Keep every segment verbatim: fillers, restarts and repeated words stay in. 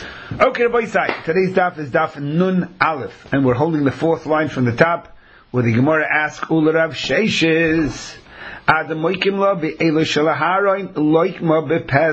Okay, boy, side. Today's daf is daf Nun Aleph, and we're holding the fourth line from the top, where the Gemara asks Ularav Sheishes. Adam moikim lo be'elu shalaharoin loikma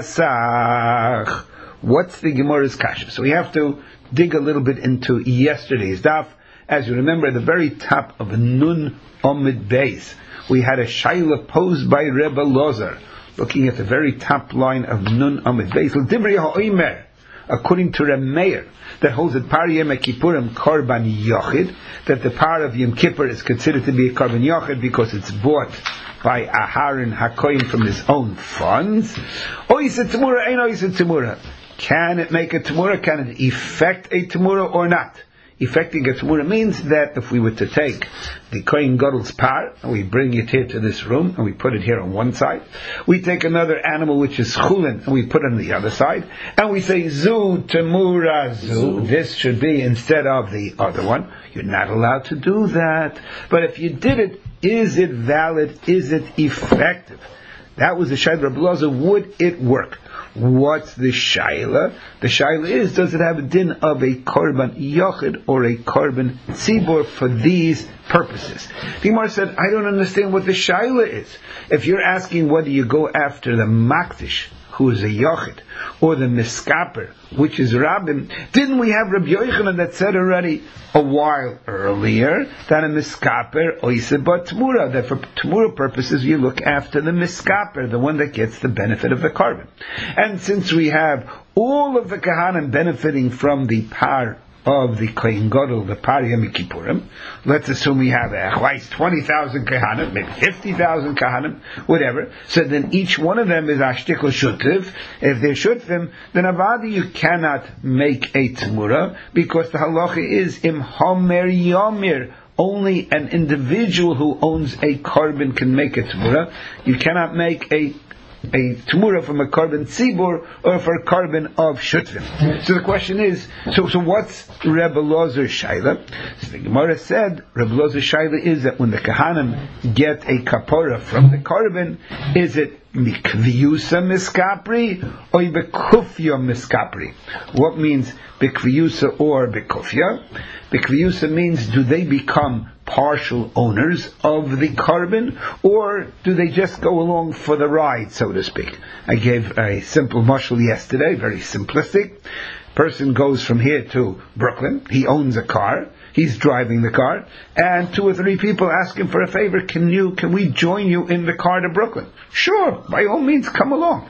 bePesach. What's the Gemara's kasha? So we have to dig a little bit into yesterday's daf. As you remember, at the very top of Nun Omid Beis, we had a shaila posed by Rebbe Lozer, looking at the very top line of Nun Omid Beis. L'divrei ha'omer, according to Reb Meir, that holds that Par Yom Kippurim Korban Yochid, that the par of Yom Kippur is considered to be a Korban Yochid because it's bought by Aharon HaKoyin from his own funds. Oiseh Tamura, ain't Oiseh Tamura. Can it make a Tamura? Can it effect a Tamura or not? Effecting a Tamura means that if we were to take the Kohen Gadol's par, and we bring it here to this room, and we put it here on one side, we take another animal which is Chulin, and we put it on the other side, and we say, Zu Tamura Zu, this should be instead of the other one. You're not allowed to do that. But if you did it, is it valid? Is it effective? That was the Shaila Reb Lozer. Would it work? What's the Shaila? The Shaila is, does it have a din of a Korban Yochid or a Korban Tzibor for these purposes? The Gemara said, I don't understand what the Shaila is. If you're asking whether you go after the Makdish, who is a Yochid, or the Miskaper, which is Rabbim, didn't we have Rabbi Yochanan that said already a while earlier that a Miskaper oiseh ba Tmura, that for Tmura purposes you look after the Miskaper, the one that gets the benefit of the carbon. And since we have all of the Kahanim benefiting from the par of the Kohen Gadol, the Par Yom Kippurim, let's assume we have at least twenty thousand Kahanim, maybe fifty thousand Kahanim, whatever, so then each one of them is Ashtikl Shutiv. If they're Shutvim, then Avadi you cannot make a Tmura, because the halacha is Im Homer Yomir, only an individual who owns a carbon can make a Tmura. You cannot make a a Tmura from a Korban Tzibur or for a Korban of Shutvim. So the question is, so so what's Rebbe Lozer's Shaila? So the Gemara said, Rebbe Lozer's Shaila is that when the Kahanim get a Kapora from the Korban, is it Mikviyusa Miskapri or Bekufya Miskapri? What means Bekviyusa or Bekufya? Bekviyusa means, do they become partial owners of the carbon, or do they just go along for the ride, so to speak? I gave a simple mashal yesterday, very simplistic. Person goes from here to Brooklyn, he owns a car, he's driving the car, and two or three people ask him for a favor, can you, can we join you in the car to Brooklyn? Sure, by all means, come along.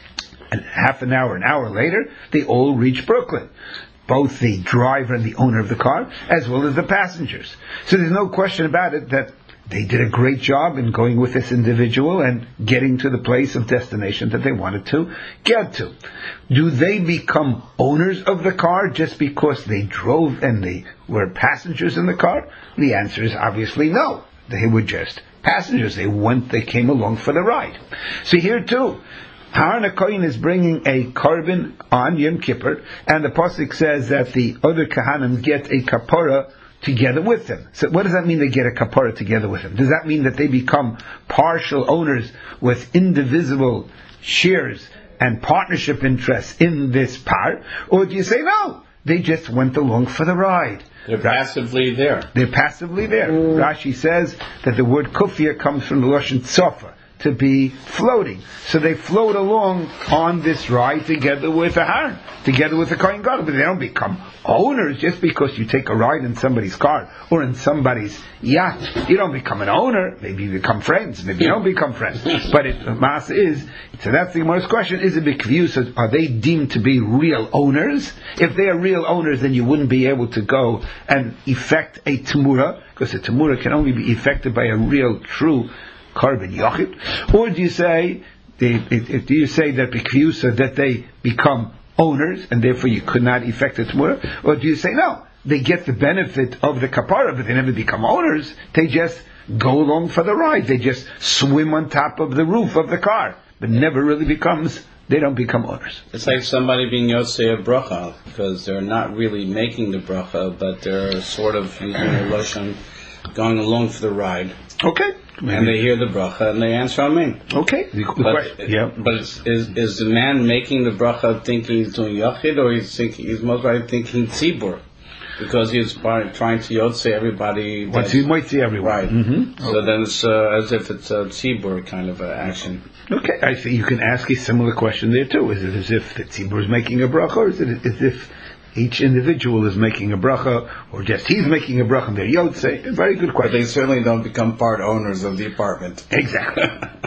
And half an hour, an hour later, they all reach Brooklyn. Both the driver and the owner of the car, as well as the passengers. So there's no question about it that they did a great job in going with this individual and getting to the place of destination that they wanted to get to. Do they become owners of the car just because they drove and they were passengers in the car? The answer is obviously no. They were just passengers. They went, they came along for the ride. So here too, Aharon HaKoyin is bringing a carbon on Yom Kippur, and the pasuk says that the other Kahanim get a kapara together with them. So what does that mean, they get a kapara together with them? Does that mean that they become partial owners with indivisible shares and partnership interests in this par? Or do you say no, they just went along for the ride? They're passively there. They're passively there. Mm. Rashi says that the word kufia comes from the Lashon tzofa, to be floating. So they float along on this ride together with a Aharon, together with a Kohen Gadol, but they don't become owners just because you take a ride in somebody's car or in somebody's yacht. You don't become an owner. Maybe you become friends. Maybe you don't become friends. But it, the mass is, so that's the Gemara's question, is it Bikviyus? Are they deemed to be real owners? If they are real owners, then you wouldn't be able to go and effect a Tamura, because a Tamura can only be effected by a real, true Korban Yochid. Or do you say, they, it, it, do you say that Bikviyusa, that they become owners and therefore you could not effect a Tamura? Or do you say no, they get the benefit of the kapara, but they never become owners, they just go along for the ride, they just swim on top of the roof of the car, but never really becomes, they don't become owners. It's like somebody being Yotzei of bracha, because they're not really making the bracha, but they're sort of using the Lashon, going along for the ride. Okay. Maybe. And they hear the bracha and they answer amen. Okay. The, the but, question, yeah. But it's, is is the man making the bracha thinking he's doing yachid, or he's thinking he's most likely thinking tzibur, because he's trying to yotze everybody. Once he might see everyone. Right. Mm-hmm. So okay. Then it's uh, as if it's a tzibur kind of a action. Okay, I see. You can ask a similar question there too. Is it as if the tzibur is making a bracha, or is it as if each individual is making a bracha, or just he's making a bracha and they're yotze? Very good question. But they certainly don't become part owners of the apartment. Exactly.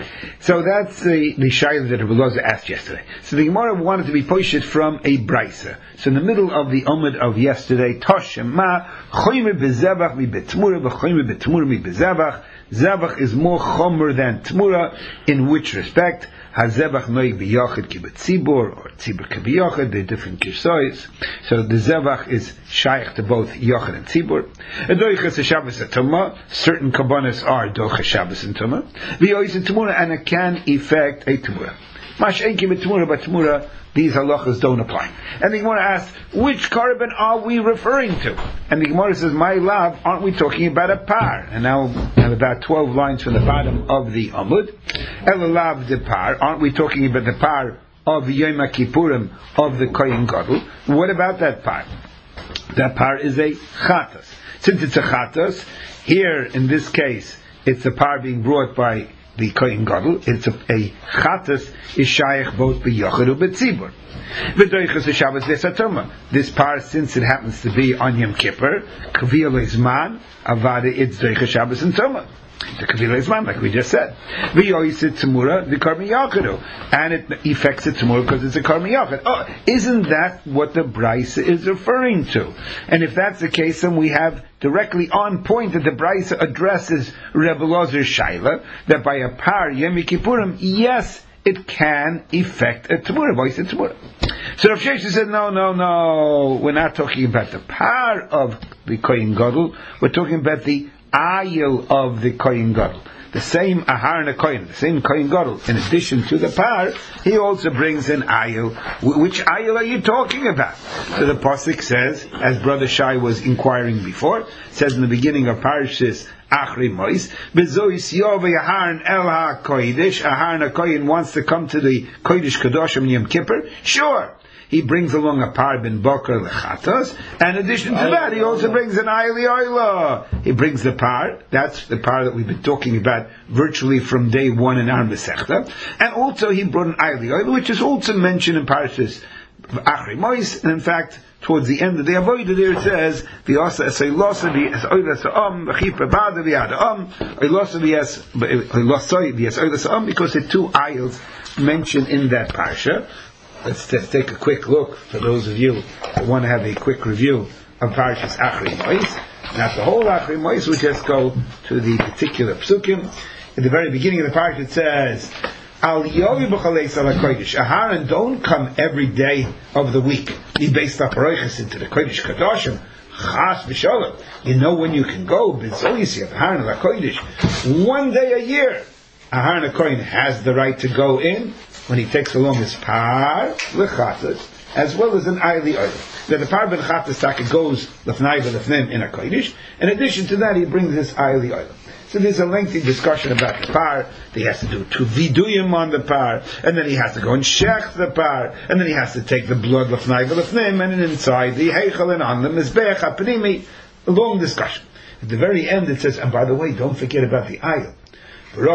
So that's the the shayla that Rabbi Loza asked yesterday. So the Gemara wanted to be poshet from a brisa. So in the middle of the Amud of yesterday, Toshem ma choyme bezevach mi betmura v'choyme betmura mi bezevach. Zevach is more chomer than tmura. In which respect? Hazevach noig b'yachid ki b'tzibur, or tzibur ki b'yachid, they're different kirsois. So the zevach is shaykh to both yachid and tzibur. Doiches Shabbos and Tumah, certain kabbanas are doiches Shabbos and Tumah. V'yois and Tumura, and it can effect a Tumura. Mash enki b'Tumura, but Tumura, these halachas don't apply. And the Gemara asks, which korban are we referring to? And the Gemara says, my love, aren't we talking about a par? And now we have about twelve lines from the bottom of the Amud. Elalav the par, aren't we talking about the par of Yom Kippurim of the Kohen Gadol? What about that par? That par is a chatas. Since it's a chatas, here in this case, it's a par being brought by the Kohen Gadol. It's a, a chatas is shaykh both b'yachid and b'tzibur. V'doiches Shabbos v'Satoma. This par, since it happens to be on Yom Kippur, kaviyah leizman avada it's doiches Shabbos and Toma. The kaviyah leizman, like we just said. V'yoisit tzmura the karmi yachidu, and it affects the tzmura because it's a karmi yachid. Oh, isn't that what the brisa is referring to? And if that's the case, then we have directly on point that the brisa addresses Rebbe Lozer's shaila that by a par Yom Kippurim, yes, it can affect a tumura, voice a tumura. So Rav Sheshes said, no, no, no, we're not talking about the par of the Kohen Gadol, we're talking about the ayil of the Kohen Gadol. The same Aharon Kohen, the same Kohen Gadol, in addition to the par, he also brings an ayil. Which ayil are you talking about? So the pasuk says, as Brother Shai was inquiring before, says in the beginning of Parashas Achri Mois, Bezois Yove Aharon El HaKodesh, Aharon HaKohen wants to come to the Kodesh Kadoshim Yom Kippur? Sure. He brings along a par ben boker lechatos, and in addition to that, he also brings an ayli oyla. He brings the par, that's the par that we've been talking about virtually from day one in our Masechta, and also he brought an ayli oyla, which is also mentioned in Parashas Achri Mois, and in fact, towards the end of the avodah there it says, V'yasa esay losa v'yas oyla sa'am, v'chipa bada v'yada am, oylosa v'yas oylosa v'yas oyla sa'am, because the two ayils mentioned in that parsha. Let's t- take a quick look for those of you that want to have a quick review of Parashas Achri Mois. Not the whole Achri Mois, we just go to the particular psukim. In the very beginning of the Parasha it says, Al yovi b'chalei sala kodesh. Aharon don't come every day of the week. Be based up roiches into the Kodesh Kadoshim. Chas v'sholem. You know when you can go. B'zoyisi of Aharon la kodesh. One day a year. Aharon HaKohen has the right to go in when he takes along his par lechatas, as well as an ayli oil. That the par ben chatas taka goes lefnai v'lefnim in a kodesh. In addition to that, he brings this ayli oil. So there's a lengthy discussion about the par. He has to do two viduyim on the par, and then he has to go and shech the par, and then he has to take the blood lefnai v'lefnim, and then inside the heichel and on the mizbech hapnimi. A long discussion. At the very end, it says, and by the way, don't forget about the ayil. Which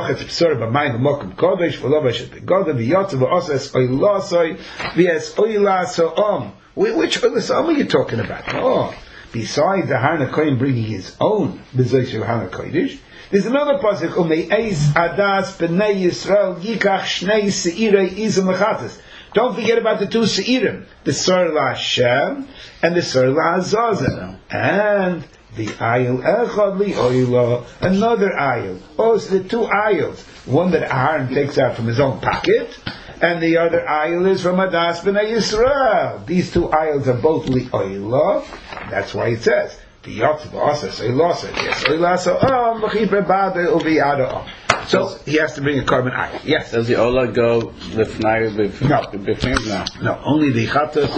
oilasoi are you talking about? Oh, besides the Aharon HaKohen bringing his own bezois of Aharon HaKodesh, there's another pasuk, Ume'ez adas b'nei Yisrael yikach shnei seirei izim lechatas. Don't forget about the two seirim, the Sor LaHashem and the Sor LaAzazel. And the ayil echad li oyla, another ayil. Oh, so the two ayils. One that Aharon takes out from his own pocket, and the other ayil is from Adas B'nai Yisrael. These two ayils are both li oyla. That's why it says, the yotz b'asas oylosa, yes, oylasa om, v'chipre bade uviyada om. So he has to bring a carbon ayil. Yes. Does the ola go lifnai b'fnim? No. No. No, only the chatas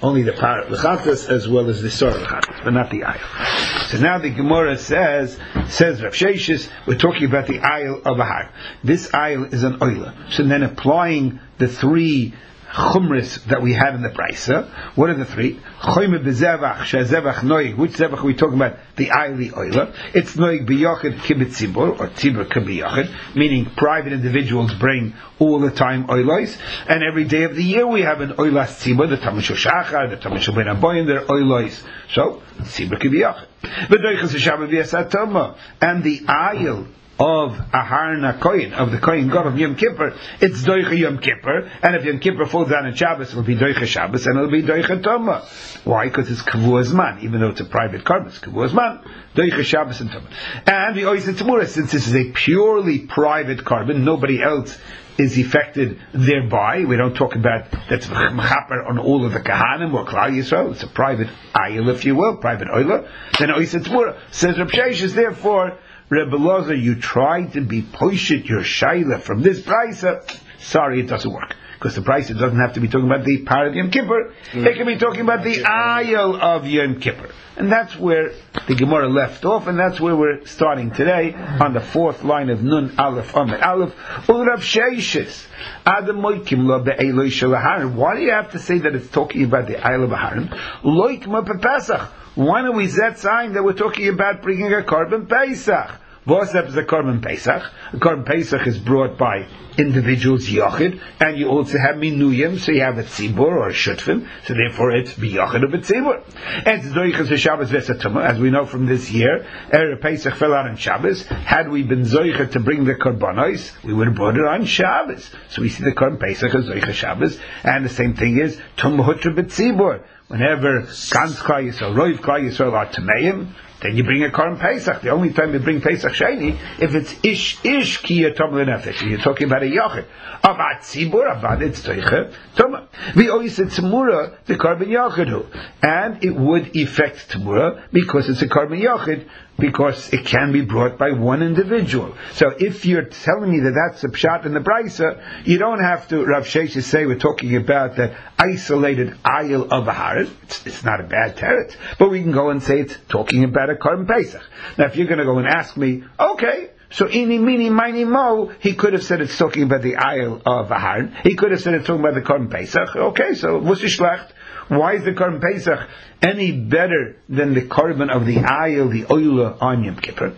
only the par l'chatas as well as the sor l'chatas, but not the ayil. So now the Gemara says, says Rav Sheshis, we're talking about the ayil of a har. This ayil is an oila. So then applying the three chumris that we have in the Brisa. What are the three? Choyme bezevach, shezevach noig. Which zevach are we talking about? The ayli oila. It's noig biyachid kibit tzibur, or tzibur kibiyachid, meaning private individuals bring all the time oilos, and every day of the year we have an oilas tzibur, the tamashul shachar, the tamashul ben aboyin, they're oilos. So, tzibur kibiyachid. V'doichas ha'shabbat v'yasatoma. And the ayil of Aharna Koyin, of the Koyin God of Yom Kippur, it's Doicha Yom Kippur, and if Yom Kippur falls down in Shabbos, it'll be Doicha Shabbos, and it'll be Doicha Toma. Why? Because it's Kavuaz Man, even though it's a private carbon, it's Kavuaz Man, Doicha Shabbos and Toma. And the Oisa Tamura, since this is a purely private carbon, nobody else is affected thereby. We don't talk about that's mechaper on all of the kahanim or Klal Yisrael. It's a private ayil, if you will, private oila. Then Oisa Tamura says Reb Sheshes, therefore, Rebbe Lozer, you tried to be poishit your shaila from this brisa. Sorry, it doesn't work. Because the brisa doesn't have to be talking about the par of Yom Kippur. Mm. It can be talking about the ayil of Yom Kippur. And that's where the Gemara left off, and that's where we're starting today, on the fourth line of Nun Aleph Amid Aleph. Urav Sheishis. Adam Moikim Lo Be'eloi Shalaharim. Why do you have to say that it's talking about the ayil of Aharim? Loikma Pepesach. Why don't we zet sign that we're talking about bringing a carbon Pesach? Vosep is a carbon Pesach. A carbon Pesach is brought by individuals Yochid, and you also have Minuyim, so you have a Tzibur or a Shutfim, so therefore it's Biyochid of a Tzibur. And it's Doichas HaShabbos Vesatuma, as we know from this year, Erev Pesach fell out on Shabbos. Had we been Zoichet to bring the Karbanos, we would have brought it on Shabbos. So we see the carbon Pesach as Doichas Shabbos, and the same thing is Tum Hutra B'Tzibur. Whenever Gans Klal Yisrael, Roiv Klal Yisrael are Tameim, then you bring a Korban Pesach. The only time you bring Pesach Sheni, if it's Ish Ish Ki Yatom L'Nefesh, you're talking about a Yochid. Avad Tzibur, Avad it's Toicha, Toma. We always said Tzimura, the Korban Yochidu. And it would affect Tzimura, because it's a Korban Yochid, because it can be brought by one individual. So if you're telling me that that's a pshat in the brisa, you don't have to, Rav Sheshes, say we're talking about the isolated ayil of a har. It's, it's not a bad teretz, but we can go and say it's talking about a Korban Pesach. Now if you're going to go and ask me, okay, so ini mini mini mo, he could have said it's talking about the ayil of a har. He could have said it's talking about the Korban Pesach. Okay, so what's shlacht? Why is the Korban Pesach any better than the Korban of the ayil, the oila on Yom Kippur?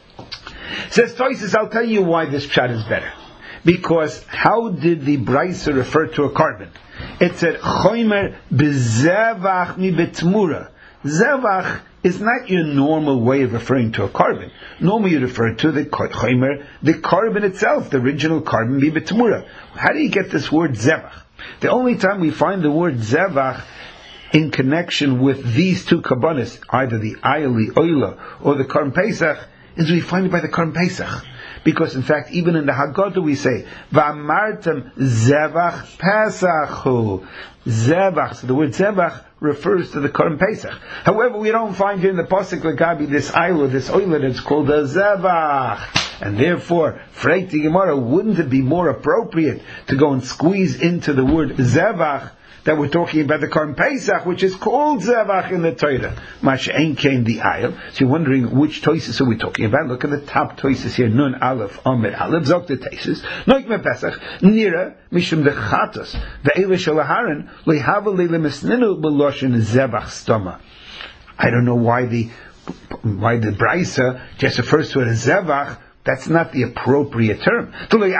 Says Toises, I'll tell you why this pshat is better. Because how did the Brisa refer to a Korban? It said, Choymer bezevach mi betmura. Zevach is not your normal way of referring to a Korban. Normally you refer to the Choymer, the Korban itself, the original Korban mi betmura. How do you get this word zevach? The only time we find the word zevach in connection with these two kabbanis, either the ayil, the oila, or the Korban Pesach, is we find it by the Korban Pesach. Because in fact, even in the Haggadah we say, V'amartem zevach pesachu. Zevach, so the word zevach refers to the Korban Pesach. However, we don't find here in the Pasuk Lagabi this ayil, this oila that's called a zevach. And therefore, Freit the Gemara, wouldn't it be more appropriate to go and squeeze into the word zevach that we're talking about the Korban Pesach, which is called zevach in the Torah? Masha'en came the ayil. So you're wondering which toises are we talking about? Look at the top toises here. Nun Aleph Amid Aleph Zok the toises. Noik me Pesach Nira Mishum the Chatos Ve'ele Shalaharan Lehava Leile Mesninu Beloshin Zevach Stoma. I don't know why the why the Brisa just refers to it as zevach. That's not the appropriate term.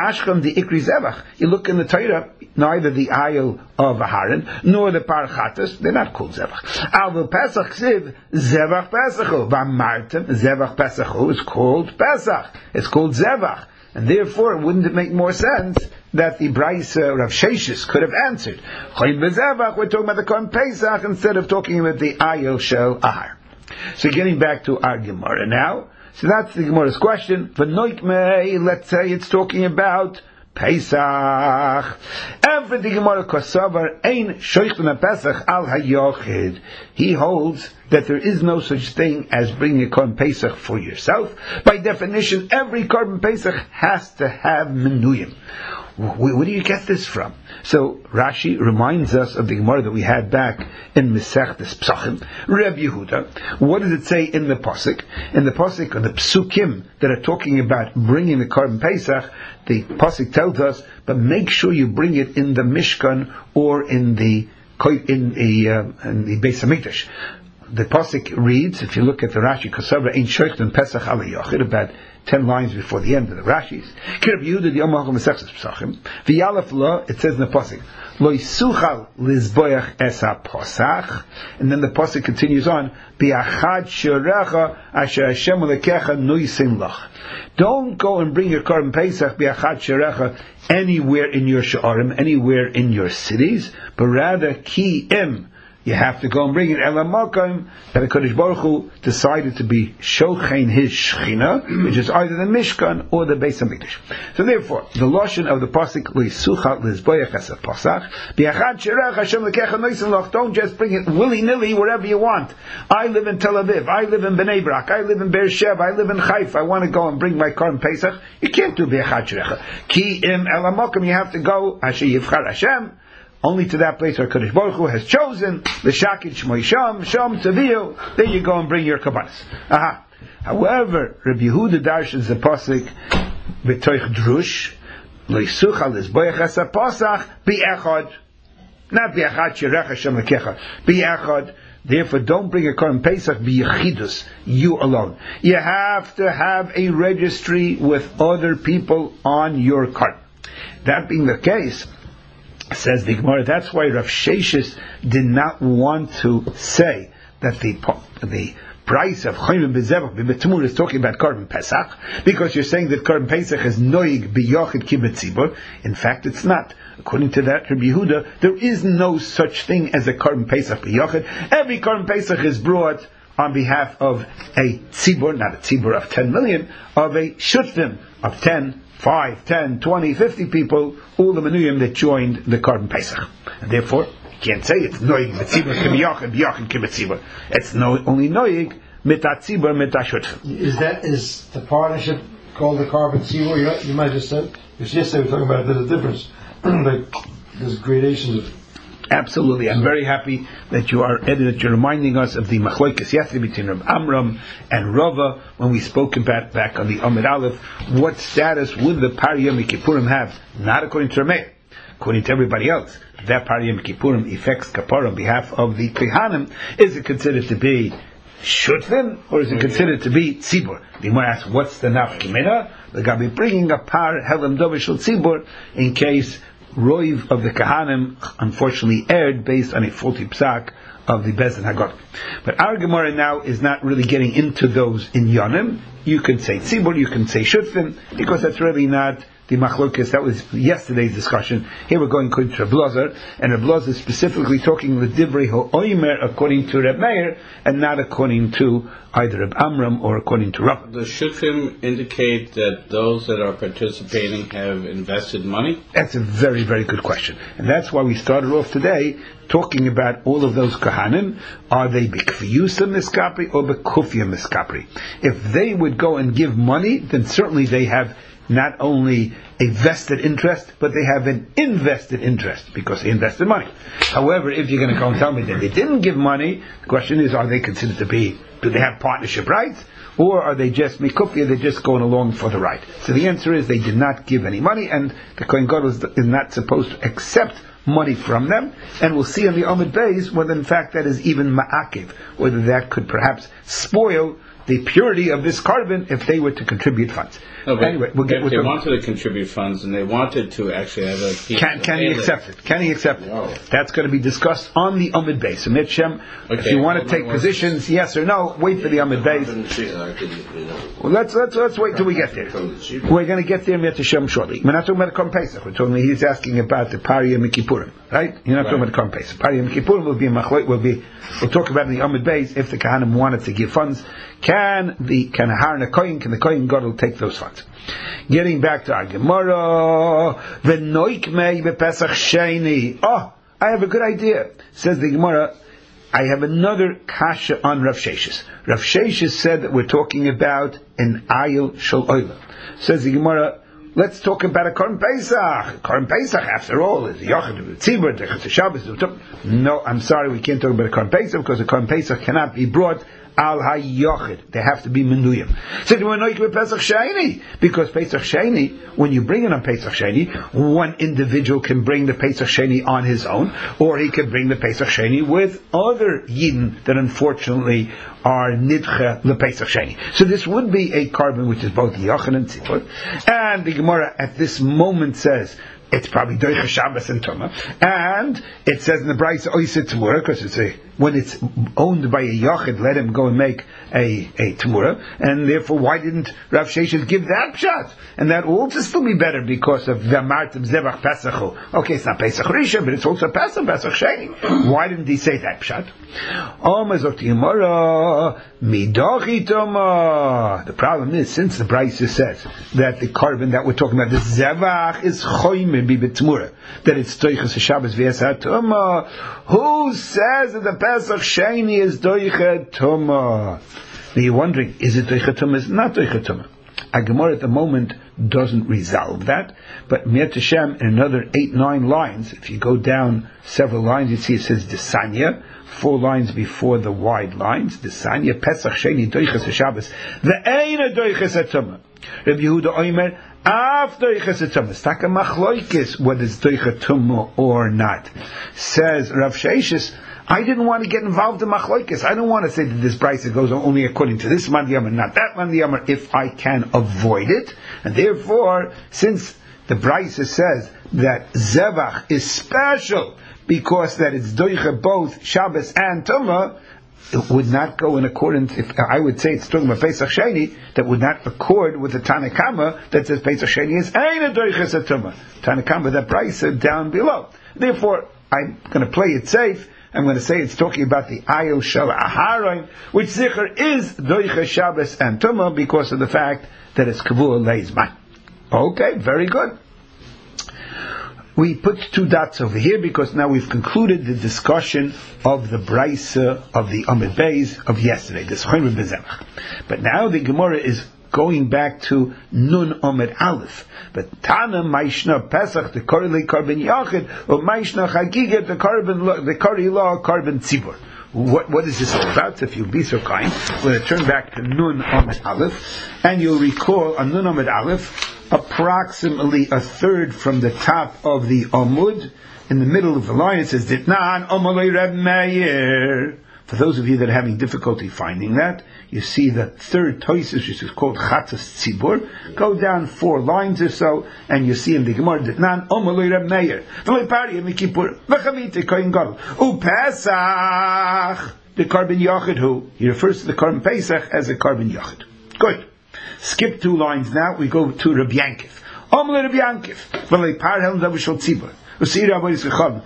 You look in the Torah, neither the ayil of Aharon nor the parchatas, they're not called zevach. Al Pesach siv zevach pesachu. V'amartem zevach pesachu is called Pesach. It's called zevach. And therefore, wouldn't it make more sense that the Brisa Rav Sheshes could have answered, we're talking about the Korban Pesach instead of talking about the ayil shel Ahar. So getting back to our Gemara now. So that's the Gemara's question. V'noikmei, let's say it's talking about Pesach. Every the Gemara Kosavar ein shoichton Pesach al hayochid. He holds that there is no such thing as bringing a Korban Pesach for yourself. By definition, every Korban Pesach has to have menuyim. Where, where do you get this from? So Rashi reminds us of the Gemara that we had back in Masechtas Psachim. Reb Yehuda, what does it say in the Pasuk? In the Pasuk, or the Psukim that are talking about bringing the Korban Pesach, the Pasuk tells us, but make sure you bring it in the Mishkan or in the in the, uh, in the Beis HaMikdash. The Pasuk reads, if you look at the Rashi, Kosavra Ein Shoichten Pesach Ala Yochid, about ten lines before the end of the Rashis. Kirab Yehuda, the Yom HaChol Mesechus Pesachim. V'yalef lo, it says in the Pasuk, Lo Yisuchal Lizboyach Es HaPosach. And then the Pasuk continues on, Bi'achad Shorecha Asher Hashem Ulekecha Nuisin Lach. Don't go and bring your Korban Pesach, Bi'achad Shorecha, anywhere in your Sha'arim, anywhere in your cities, but rather Ki Im. You have to go and bring it Ela Makom that HaKadosh Baruch Hu decided to be Shochein his Shechina, which is either the Mishkan or the Beis HaMikdash. So therefore, the Lashon of the Pasuk Lo Yisuchal Lizboyach Es HaPasach Bi'achad Sherech Hashem Lekecha Noisen Loch. Don't just bring it willy-nilly wherever you want. I live in Tel Aviv, I live in Bnei Brak, I live in Beersheba, I live in Haifa, I want to go and bring my Korban Pesach. You can't do Bi'achad Sherech. Ki Im Ela Makom, you have to go Asher Yivchar Hashem, only to that place where Kadosh Baruch Hu has chosen, the Shakid Shmoi Sham, Sham Taviyo, there you go and bring your kabbanis. Aha. However, Rabbi Yehuda darshans the pasuk b'toich drush, Leisuchal Lizboyach Es HaPasach bi'echad, not bi'echad Shirech Hashem Lekecha, bi'echad. Therefore, don't bring a Korban Pesach bi'yechidus, you alone. You have to have a registry with other people on your cart. That being the case, says the Gemara, that's why Rav Sheshes did not want to say that the the price of Chayim B'Zevach B'Betumur is talking about Korban Pesach, because you're saying that Korban Pesach is Noig B'Yochid Kibbutz Tzibur. In fact, it's not. According to that Rabbi Yehuda, there is no such thing as a Korban Pesach B'Yochid. Every Korban Pesach is brought on behalf of a Tzibur, not a Tzibur of ten million, of a Shutfim of ten, five, ten, twenty, fifty people, all the menuyim that joined the Korban Pesach. And therefore, you can't say it's noig mitzibur k'miyachim, biyachim k'mitzibur. It's no, only noig mitatzibur mitashutfim. Is that, is the partnership called the Korban Tzibur? You, know, you might just say, because yesterday we were talking about there's a difference. Like, there's gradations of... Absolutely. I'm very happy that you are, Eddie, that you're reminding us of the machlokes yesterday between Rav Amram and Rava when we spoke about back on the Amid Aleph. What status would the Pari Yom Kippurim have? Not according to Rameir, according to everybody else. That Pari Yom Kippurim effects kapara on behalf of the Kohanim. Is it considered to be Shutfim or is it considered to be Tzibur? The Gemara asks, what's the nafkamina? They're going to be bringing a par Helam Dovishal Tzibur in case Roiv of the Kahanim unfortunately erred based on a faulty psak of the Beis Din Haggadah. But our Gemara now is not really getting into those in Yonim. You can say Tzibur, you can say Shutfim, because that's really not the machlokes. That was yesterday's discussion. Here we're going according to Reb Lazar, and Reb Lazar is specifically talking the Divrei Ha'omer according to Reb Meir, and not according to either Reb Amram or according to Rav. Does Shutfim indicate that those that are participating have invested money? That's a very, very good question. And that's why we started off today talking about all of those Kohanim. Are they B'kviyusa Miskapri or B'kufya Miskapri? If they would go and give money, then certainly they have not only a vested interest, but they have an invested interest because they invested money. However, if you're going to go and tell me that they didn't give money, the question is, are they considered to be, do they have partnership rights? Or are they just mikufia, they're just going along for the ride? So the answer is they did not give any money, and the Kohen Gadol is, is not supposed to accept money from them. And we'll see on the Amud Beis whether in fact that is even ma'akiv, whether that could perhaps spoil the purity of this carbon if they were to contribute funds. No, but anyway, we'll get if with they them. wanted to contribute funds and they wanted to actually have a piece Can, can he accept it? Can he accept No. it? That's going to be discussed on the Amud Beis. So Mitchem, Okay. if you want to Well, take well, positions, yes or no, wait for the Amud Beis. Well, let's let's let's wait till we get there. We're going to get there Mitzvah Shem shortly. We're not talking about Korban Pesach. We're talking. He's asking about the Pari Yom Kippurim, right? You're not Right. talking about Korban Pesach. Pari Yom Kippurim will be a machlok. Will be. We'll talk about in the Amud Beis if the Kohanim wanted to give funds. Can the can a Harna Kohen, can the Kohen Gadol take those funds? Getting back to our Gemara, v'noikmei b'Pesach Sheni. Oh, I have a good idea. Says the Gemara, I have another kasha on Rav Sheshes. Rav Sheshes said that we're talking about an ayil shel oila. Says the Gemara, let's talk about a Korban Pesach. Korban Pesach, after all, is Yochid, Tzibur, Techas Shabbos. No, I'm sorry, we can't talk about a Korban Pesach because a Korban Pesach cannot be brought al hayochid. They have to be menuyim. So do we know with Pesach Sheni? Because Pesach Sheni, when you bring it on Pesach Sheni, one individual can bring the Pesach Sheni on his own, or he can bring the Pesach Sheni with other Yidden that unfortunately are nidche the Pesach Sheni. So this would be a carbon which is both yochid and tzibur. And the Gemara at this moment says it's probably doicha Shabbos and Tumah, and it says in the Brayso oiseh Tamura, because it's a when it's owned by a Yachid, let him go and make a, a Tamura, and therefore why didn't Rav Sheshes give that pshat? And that will also still be better because of the Martim Zevach Pesachu. Okay, it's not Pesach Rishon, but it's also Pesach, Pesach Sheni. Why didn't he say that pshat? The problem is, since the Brayso says that the carbon that we're talking about, the Zevach, is Choyme bi B'Tamura, that it's Toichas Shabbos v'Yasat Tumah, who says that the Pesach Sheni is Doichet Tumah? Now you're wondering, is it Doichet Tumah? Is it not Doichet Tumah? A Gemara at the moment doesn't resolve that, but Miat Hashem, in another eight, nine lines, if you go down several lines, you see it says Desanya, four lines before the wide lines, Desanya, Pesach Sheni, Doiches Shabbos, Ve'eina Doiches Tumah. Rabbi Yehuda Omer, after Doiches Tumah, Staka Machloikis, whether it's Doichet Tumah or not. Says Rav Sheshes, I didn't want to get involved in Machloikis. I don't want to say that this price goes only according to this Mandiyamar, not that Mandiyamar, if I can avoid it. And therefore, since the Brayso says that Zevach is special because that it's Doicha both Shabbos and Tumah, it would not go in accordance, if I would say it's talking about Pesach Sheni, that would not accord with the Tanakama that says Pesach Sheni is Eina Doiches Tumah. Tanakama, that Brayso down below. Therefore, I'm going to play it safe. I'm going to say it's talking about the Ayil Shel Aharon, which Zichar is Doicha Shabbos and Tumah because of the fact that it's Kavua Leizman. Okay, very good. We put two dots over here because now we've concluded the discussion of the Brayso of the Amud Beis of yesterday, this Chomer B'Zemach. But now the Gemara is going back to Nun Amud Aleph. But Tana Maishna Pesach the Korli Korban Yachid or Maishna Chagiga the Korban the Kori Law Korban Tzibur. What what is this all about? So if you'll be so kind, we're going to turn back to Nun Amud Aleph, and you'll recall on Nun Amud Aleph, approximately a third from the top of the Amud, in the middle of the line it says Ditnan Amalei Reb Meir. For those of you that are having difficulty finding that, you see the third Tosis, which is called Chatas Tzibur. Go down four lines or so, and you see in the Gemara that Nan Omalei Reb Meir, V'lei Pari Mikipur, V'chavite Kohen Gadol, U Pesach, the Korban Yachid. Who he refers to the Korban Pesach as a Korban Yachid. Good. Skip two lines now. We go to Reb Yankif. Omalei Reb Yankif, V'lei Pari Helm Davishol Tzibur. The Chagiga,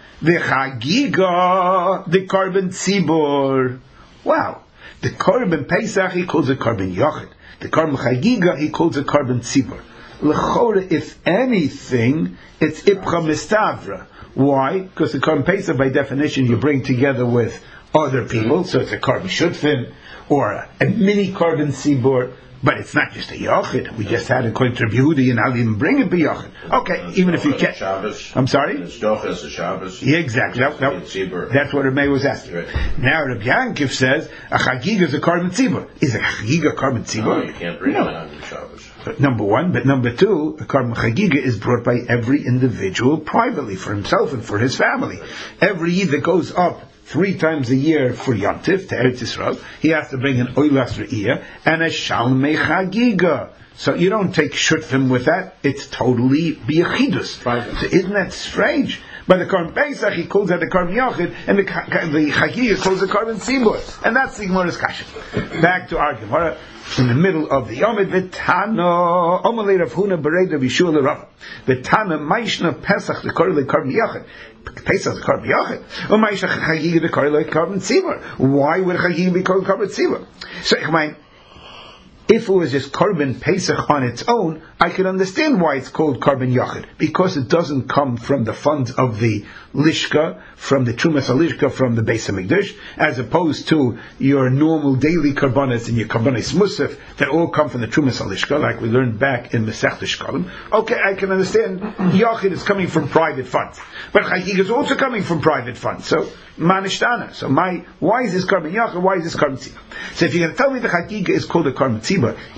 the Korban Tzibur. Wow. The Korban Pesach he calls a Korban Yachid. The Korban Chagiga he calls a Korban Tzibur. L'chora, if anything, it's Ipcha Mistavra. Why? Because the Korban Pesach, by definition, you bring together with other people, so it's a Korban Shutfin, or a, a mini Korban Tzibur. But it's not just a Yachid. We just had a according to Rabbi Yehuda, and I'll even bring it be Yachid. Okay, even if you can't. I'm sorry? It's Dochas a Shabbos. Yeah, exactly. That, that, that's what Rabbi was asking. Right. Now Rabbi Yankif says, a Chagiga is a Korban Tzibur. Is a Chagiga a Korban Tzibur? No, you can't bring no. it on Shabbos. But number one, but number two, a Korban Chagiga is brought by every individual privately, for himself and for his family. Every Yid that goes up three times a year for Yom Tif, to Eretz Yisrael, he has to bring an Oilas Re'iyah and a Shalmei Chagiga. So you don't take Shutfim with that, it's totally B'yachidus. Right. So isn't that strange? By the Korban Pesach, he calls that the Korban Yachid, and the, the Chagiga calls the Korban Tzibur. And that's the Gemara's Kasha. Back to our Gemara, in the middle of the Yomid, V'tano, Omalei Rav Huna Berei Rav Yeshua L'Rav, V'tano Maishna Pesach, the Korban Yachid, Pesach the Korban Yachid, or Maishna Chagiga the Korban Tzibur. Why would Chagiga be called Korban Tzibur? So, I mean, If it was just Korban Pesach on its own, I could understand why it's called Korban Yachid, because it doesn't come from the funds of the Lishka, from the Trumas HaLishka, from the Beis HaMikdash, as opposed to your normal daily Korbanos and your Korbanos Musaf, that all come from the Trumas HaLishka, like we learned back in Masechta Shkalim. Okay, I can understand Yachid is coming from private funds, but Chagig is also coming from private funds, so Manishtana. So my, why is this Korban Yachid, why is this Korban Tzibah? So if you're going to tell me the Chagiga is called a Korban Tzibah,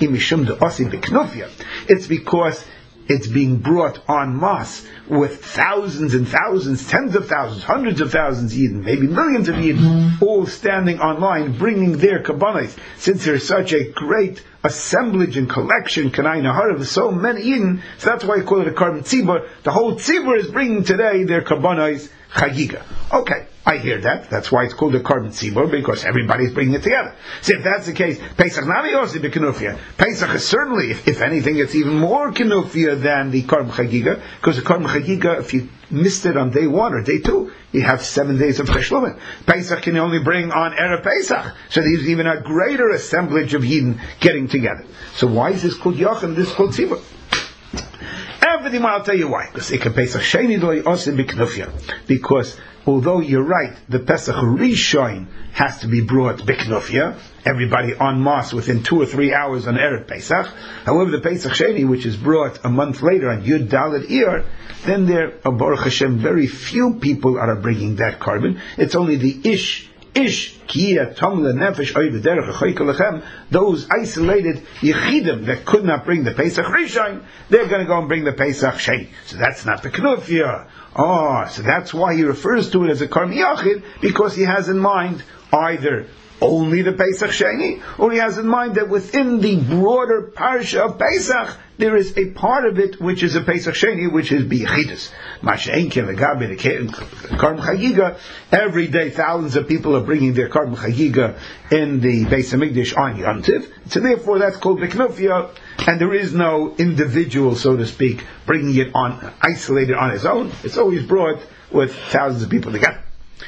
it's because it's being brought en masse with thousands and thousands, tens of thousands, hundreds of thousands Yidden, maybe millions of Yidden, all standing online, bringing their kabbanis. Since there's such a great assemblage and collection, Kanai Nahar, of so many Yidden, so that's why I call it a Korban Tzibur. The whole Tzibur is bringing today their kabbanis Chagiga. Okay, I hear that. That's why it's called a Korban Tzibur, because everybody's bringing it together. So if that's the case, Pesach Nami Osi B'Kenufia. Pesach is certainly, if, if anything, it's even more Kenufia than the Korban Chagiga, because the Korban Chagiga, if you missed it on day one or day two, you have seven days of Cheshlumin. Pesach can only bring on Erev Pesach, so there's even a greater assemblage of Yidden getting together. So why is this called Yachid and this called Tzibur? Everything, I'll tell you why. Because Because although you're right, the Pesach Rishon has to be brought Biknofia, everybody en masse within two or three hours on Erev Pesach. However, the Pesach Sheni, which is brought a month later on Yud Dalet Iyar, then there, Baruch Hashem, very few people are bringing that carbon. It's only the Ish, Ish, Kiya, Tomla, Nefesh, Oy, V'derech, Achoy, Lechem, those isolated Yechidim that could not bring the Pesach Rishon, they're going to go and bring the Pesach Sheni. So that's not the Knufia. Oh, so that's why he refers to it as a Korban Yachid, because he has in mind either only the Pesach Sheni, or he has in mind that within the broader parsha of Pesach, there is a part of it which is a Pesach Sheni, which is B'Yechidus. Masha'en Kelegabeh, the Korban Chagiga, every day thousands of people are bringing their Korban Chagiga in the Beis HaMikdash on Yom Tiv, so therefore that's called B'Knufia, and there is no individual, so to speak, bringing it on, isolated on his own. It's always brought with thousands of people together.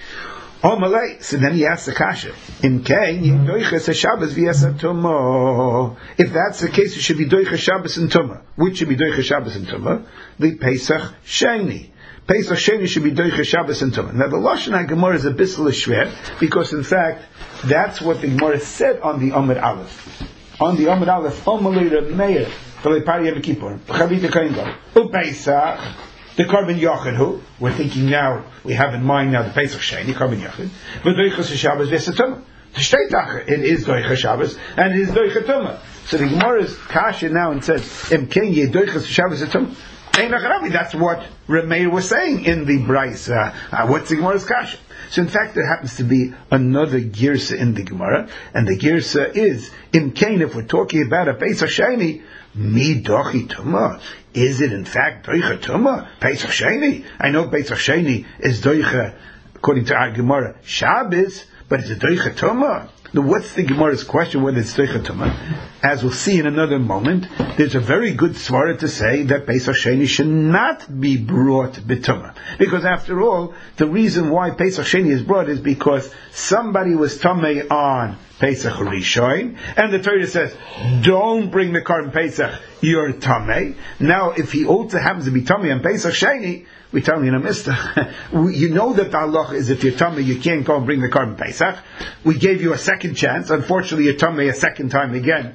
Oh, Malay. So then he asks the kasha. In Kain, doiches Shabbos v'yasat Tumah. If that's the case, it should be doiches Shabbos and Tumah. Which should be doiches Shabbos and Tumah? The Pesach Sheni. Pesach Sheni should be doiches Shabbos and Tumah. Now the Lashon HaGemara is a bissel shver, because in fact, that's what the Gemara said on the Amud Aleph. On the Amud Aleph, Omalei Remeir, V'lei Pari Yom Kippur, V'chavita Kain Go, U'Pesach, the Korban Yachid, who we're thinking now, we have in mind now the Pesach Sheni, Korban Yachid, but Doiches Shabbos v'Satumah. The Shteitacher, it is Doiches Shabbos and it is Doiches Tumah. So the Gemara's kasha now and says, Im Ken Ye Doiches Shabbos v'Satumah. That's what Remeir was saying in the Bryce. Uh, uh, what's the Gemara's kasha? So in fact, there happens to be another girsa in the Gemara, and the girsa is, Im Ken, if we're talking about a Pesach Sheni, Mi dochi tumah. Is it in fact doicha tumah? Pesach Sheni? I know Pesach Sheni is doicha, according to our Gemara, Shabbos, but is it doicha tumah? Now what's the Gemara's question whether it's doicha tumah? As we'll see in another moment, there's a very good svara to say that Pesach Sheni should not be brought b'tumah. Because after all, the reason why Pesach Sheni is brought is because somebody was tamei on Pesach Rishon, and the Torah says, don't bring the Korban Pesach, you're tamei. Now, if he also happens to be tamei on Pesach Sheni, we tell him, you know, mister, you know that the halacha is if you're tamei, you can't go and bring the Korban Pesach. We gave you a second chance. Unfortunately, you're tamei a second time again.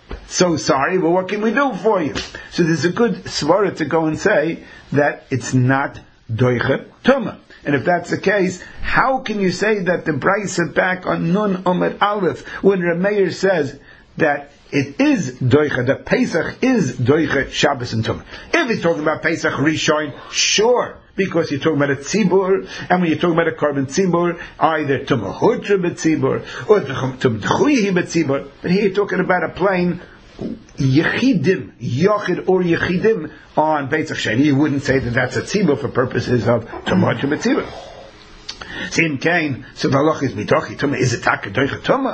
So sorry, but what can we do for you? So there's a good svara to go and say that it's not doicha tumah. And if that's the case, how can you say that the Bryce is back on Nun Omer Aleph when Remeir says that it is doicha, that Pesach is doicha Shabbos and Tumah? If he's talking about Pesach Rishon, sure, because you're talking about a tzibur, and when you're talking about a Korban tzibur, either Tumah Hutra b'tzibur or Tumah Chuyihi b'tzibur, but here you're talking about a plain Yechidim, Yochid or Yechidim on Pesach Sheni. You wouldn't say that that's a tzibur for purposes of Tumah Hutra b'tzibur. Same Kain, so the halach is mitochi tumah. Is it taka doicha tumah?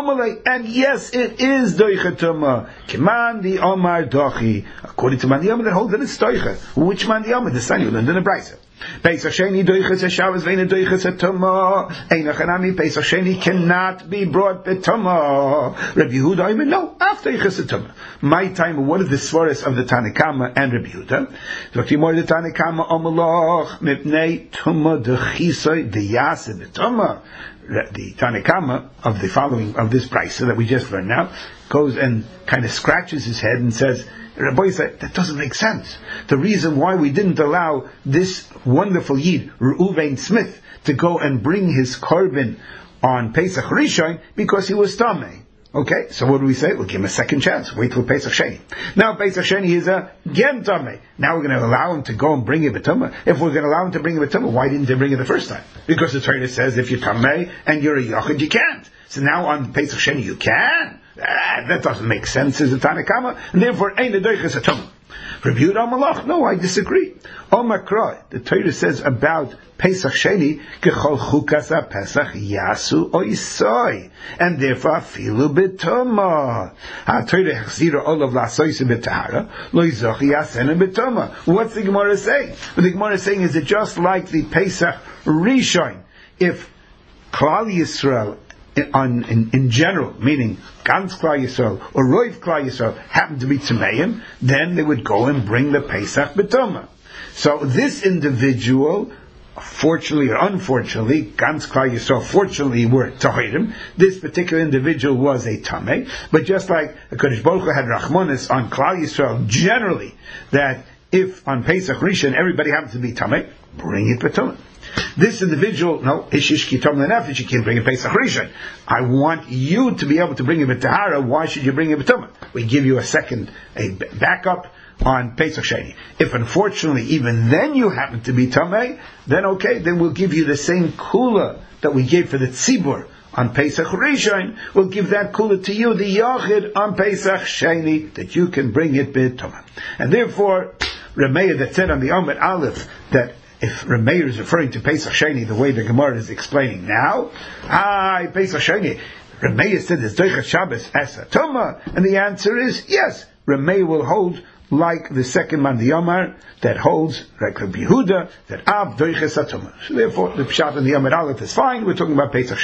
Omale, and yes, it is doicha tuma. Kiman di Omar dochi. According to Man the Omar that holds that it's doicha. Which Man the Omar? The son you learned in the Brisa. Pesach Sheni doichas Shabbos veina doichas tuma. Eina chanami Pesach Sheni cannot be brought betuma. Rabbi Yehuda Omer no after doichas tuma. My time. What is the svaras of the Tanakama and Rabbi Yehuda? Talking more the Tanakama Omeloch mipnei tuma dechisoi deyase betuma. The Tanakama of the following of this Brisa that we just learned now goes and kind of scratches his head and says, Rabbi said, that doesn't make sense. The reason why we didn't allow this wonderful Yid, Reuven Smith, to go and bring his korban on Pesach Rishon, because he was Tameh. Okay, so what do we say? We'll give him a second chance. Wait till Pesach Sheni. Now Pesach Sheni is a Gen Tameh. Now we're going to allow him to go and bring a B'tumah. If we're going to allow him to bring a B'tumah, why didn't they bring it the first time? Because the Torah says if you're Tameh and you're a Yachid, you can't. So now on Pesach Sheni you can. Ah, that doesn't make sense as a Tanakama, and therefore ain't a doichas a tumah. Rabbi Yehuda Malach, no, I disagree. Omakra, the Torah says about Pesach Sheni, kechol chukas Pesach yasu oisoi, and therefore filu b'tumah. Ha Torah hechzira olav lasoyse b'tahara, lo yizochi yasena b'tumah. What's the Gemara saying? What the Gemara is saying is that just like the Pesach Rishon, if Klal Yisrael On, in, in general, meaning Gans Klal Yisrael or Roiv Klal Yisrael happen to be Tmeim, then they would go and bring the Pesach B'tumah. So this individual, fortunately or unfortunately, Gans Klal Yisrael fortunately were Tahirim. This particular individual was a Tameh, but just like the Kodesh Baruch Hu had Rachmanis on Klal Yisrael generally, that if on Pesach Rishon everybody happens to be Tameh, bring it B'tumah. This individual, no, Ishish Kitom Lenafesh, you can't bring a Pesach Rishon. I want you to be able to bring a B'tahara. Why should you bring a B'tumah? We give you a second, a backup on Pesach Sheni. If unfortunately even then you happen to be Tameh, then okay, then we'll give you the same kula that we gave for the Tzibur on Pesach Rishon. We'll give that kula to you, the Yachid, on Pesach Sheni, that you can bring it B'tumah. And therefore, Rameya that said on the Amud Aleph that if Rameir is referring to Pesach Sheni the way the Gemara is explaining now, ah, Pesach Sheni, Rameir said it's Doichat Shabbos as a Tumah, and the answer is yes. Rameir will hold like the second man, the Yomar, that holds like Rabbi Yehuda, that Av Doichat Tumah. So therefore, the Pshat and the Yomar Aleph is fine. We're talking about Pesach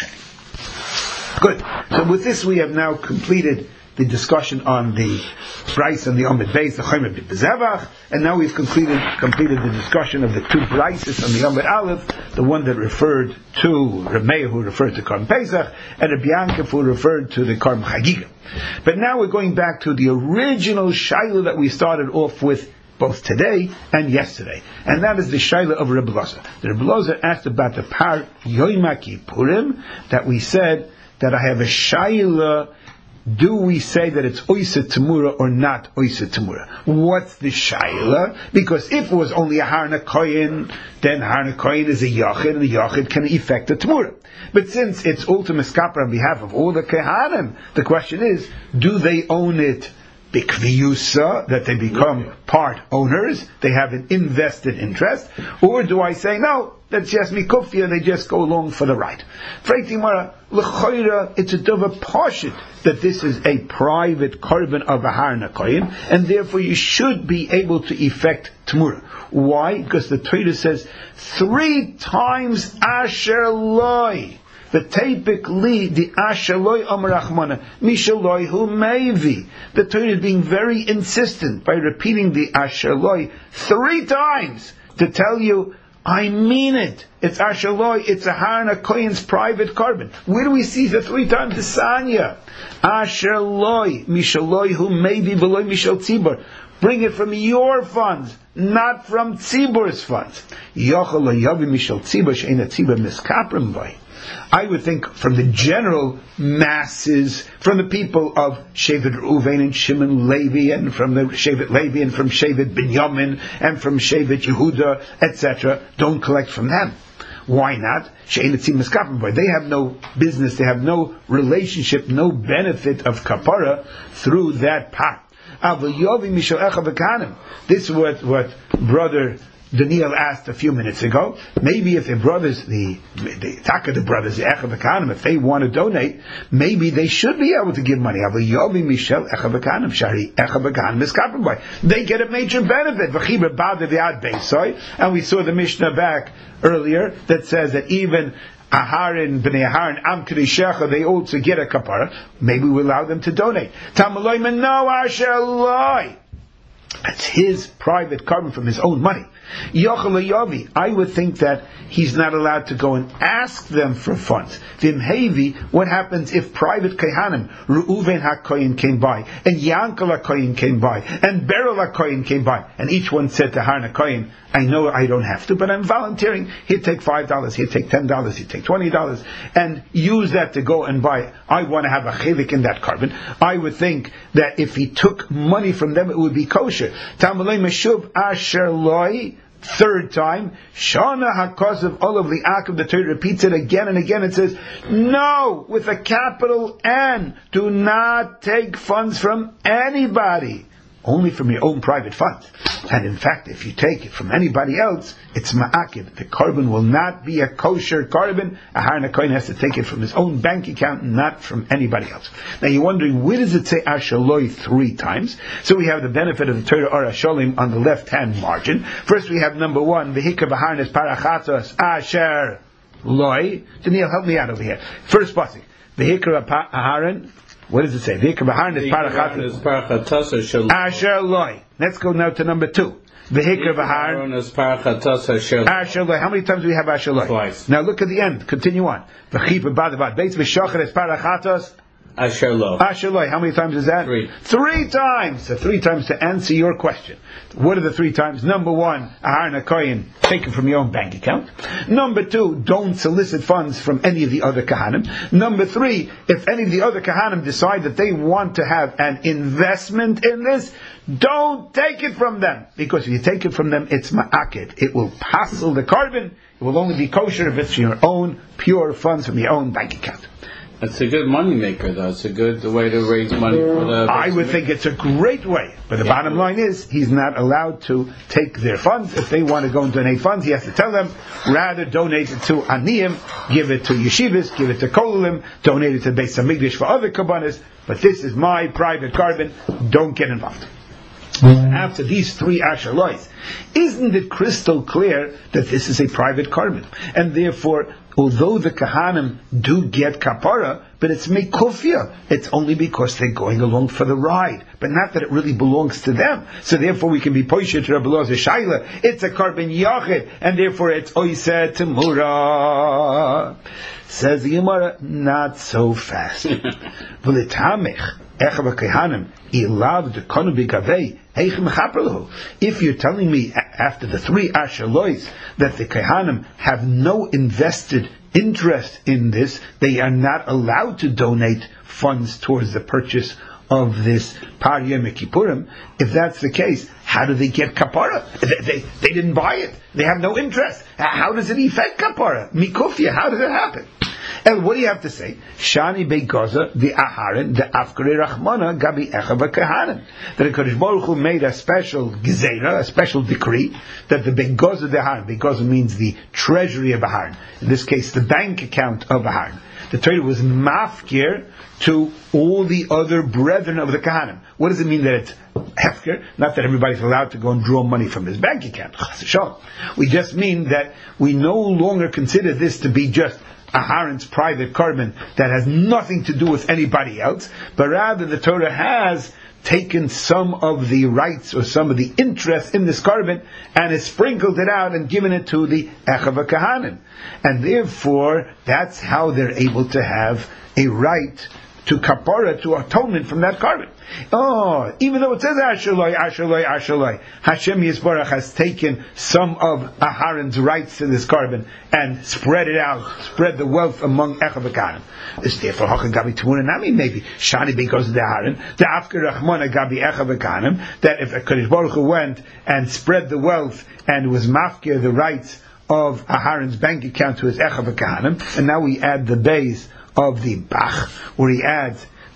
Sheni. Good. So with this, we have now completed the discussion on the Bryce and the Omid Beis, the Chomer B'Zevach, and now we've completed completed the discussion of the two Bryces on the Omid Aleph, the one that referred to Rameir, who referred to Karm Pesach, and Rabbi Yankov, who referred to the Karm Chagiga. But now we're going back to the original Shaila that we started off with both today and yesterday, and that is the Shaila of Rebbe Loza. The Rebbe Loza asked about the Par Yom Kippurim, that we said that I have a Shaila. Do we say that it's Oisa Tamura or not Oisa Tamura? What's the Shaila? Because if it was only a Harna Koyin, then Harna Koyin is a Yachid, and the Yachid can effect a Tamura. But since it's ultimate skapra on behalf of all the Kehanim, the question is, do they own it bikviyusa, that they become part owners, they have an invested interest, or do I say, no, that's just mikufia, they just go along for the ride? Freitimara, l'choira, it's a dova pashit that this is a private korban of a harna koyin, and therefore you should be able to effect tamura. Why? Because the Torah says three times asher loy. The tapik li the ashaloi amarachmana mishaloi hu meivi. The Torah is being very insistent by repeating the ashaloi three times to tell you, I mean it. It's ashaloi. It's a harna koyin's private korban. Where do we see the three times the sanya? Ashaloi mishaloi hu meivi beloy mishal tzibur. Bring it from your funds, not from Tzibur's funds. Yochel lo yavi mishal tzibur she'ena tzibur miskaprim vay. I would think from the general masses, from the people of Shevet Reuven and Shimon Levi, and from the Shevet Levi, and from Shevet Binyamin, and from Shevet Yehuda, et cetera, don't collect from them. Why not? They have no business, they have no relationship, no benefit of kapara through that pot. This is what, what brother Daniel asked a few minutes ago, maybe if the brothers, the the Taka the brothers, the Echav Kahanim, if they want to donate, maybe they should be able to give money. They get a major benefit. And we saw the Mishnah back earlier that says that even Aharon, Bnei Aharon, Am Kedishecha, they also get a kapara. Maybe we allow them to donate. Tamaloi Mano Asher. That's his private carbon from his own money. I would think that he's not allowed to go and ask them for funds. Vimhevi, what happens if private Kehanim, Reuven HaKoyin came by, and Yankel HaKoyin came by, and Beryl HaKoyin came by, and each one said to Haran HaKoyin, I know I don't have to, but I'm volunteering. He'd take five dollars, he'd take ten dollars, he'd take twenty dollars, and use that to go and buy. I want to have a chelik in that carbon. I would think that if he took money from them, it would be kosher. Tamalei Meshuv Asher Loi, third time, Shana HaKosav Olav Li'akav, the Torah repeats it again and again. It says, no, with a capital N, do not take funds from anybody. Only from your own private funds. And in fact, if you take it from anybody else, it's ma'akiv. The carbon will not be a kosher carbon. A Haran HaKoyin has to take it from his own bank account, not from anybody else. Now you're wondering, where does it say Asher Loi three times? So we have the benefit of the Torah Or Hasholim on the left-hand margin. First we have number one, V'hikra b'Haran es parachatos Asher Loi. Daniel, help me out over here. First pasuk, V'hikra b'Haran. What does it say? V'hikra b'Haran es parachatos Asher Loi. Let's go now to number two. V'hikra b'Haran es parachatos Asher Loi. How many times do we have Asher Loi? Twice. Now look at the end. Continue on. V'chipah b'adavat beis v'shachar es parachatos Asher Loi. Asher Loi. How many times is that? Three. Three times. So three times to answer your question. What are the three times? Number one, Aharon HaKoyin, take it from your own bank account. Number two, don't solicit funds from any of the other Kahanim. Number three, if any of the other Kahanim decide that they want to have an investment in this, don't take it from them. Because if you take it from them, it's ma'akid. It will passel the carbon. It will only be kosher if it's your own pure funds from your own bank account. It's a good money maker, though. It's a good way to raise money for the... I would think it's a great way. But the yeah. bottom line is, he's not allowed to take their funds. If they want to go and donate funds, he has to tell them, rather donate it to Aniyim, give it to Yeshivas, give it to Kololim, donate it to Beis HaMikdash for other Kabbanas. But this is my private carbon. Don't get involved. After these three Asher Lois, isn't it crystal clear that this is a private carbon? And therefore, although the Kahanim do get kapara, but it's mekufya. It's only because they're going along for the ride, but not that it really belongs to them. So therefore we can be poished to Rabbi Elazar Shaila. It's a carbon yachid, and therefore it's oiseh temura. Says the Gemara, not so fast. V'letamech echav kahanim ilav dekonu b'gavei heichem chaperlahu. If you're telling me after the three Asher Lois that the kahanim have no invested interest in this, they are not allowed to donate funds towards the purchase of this Par Yom Kippurim. If that's the case, how do they get kapara? They, they, they didn't buy it. They have no interest. How does it affect kapara? Mikufya, how does it happen? And what do you have to say? Shani Begoza, the Aharon, the Afkare Rachmana, Gabi Echav Kahanim. That the Kodesh Baruch Hu made a special Gezerah, a special decree, that the Begoza the Aharon, Begoza means the treasury of Aharon. In this case, the bank account of Aharon. The Torah was mafkir to all the other brethren of the Kahanim. What does it mean that it's hefker? Not that everybody's allowed to go and draw money from his bank account. We just mean that we no longer consider this to be just Aharon's private carbon that has nothing to do with anybody else, but rather the Torah has taken some of the rights or some of the interest in this carbon and has sprinkled it out and given it to the Echav Kahanim. And therefore, that's how they're able to have a right to kapara, to atonement from that carbon. Oh, even though it says Asher Loi, Asher Loi, Asher Loi, Hashem Yisbarach has taken some of Aharon's rights to this carbon and spread it out, spread the wealth among Echav Kahanim. It's therefore Hacham Gabi Tmuna Nami, maybe Shani because of the Aharon, the Afkar Rachmana Gabi Echav Kahanim, that if a Kodesh Baruch Hu went and spread the wealth and was mafkir the rights of Aharon's bank account to his Echav Kahanim, and now we add the base of the Bach, where he adds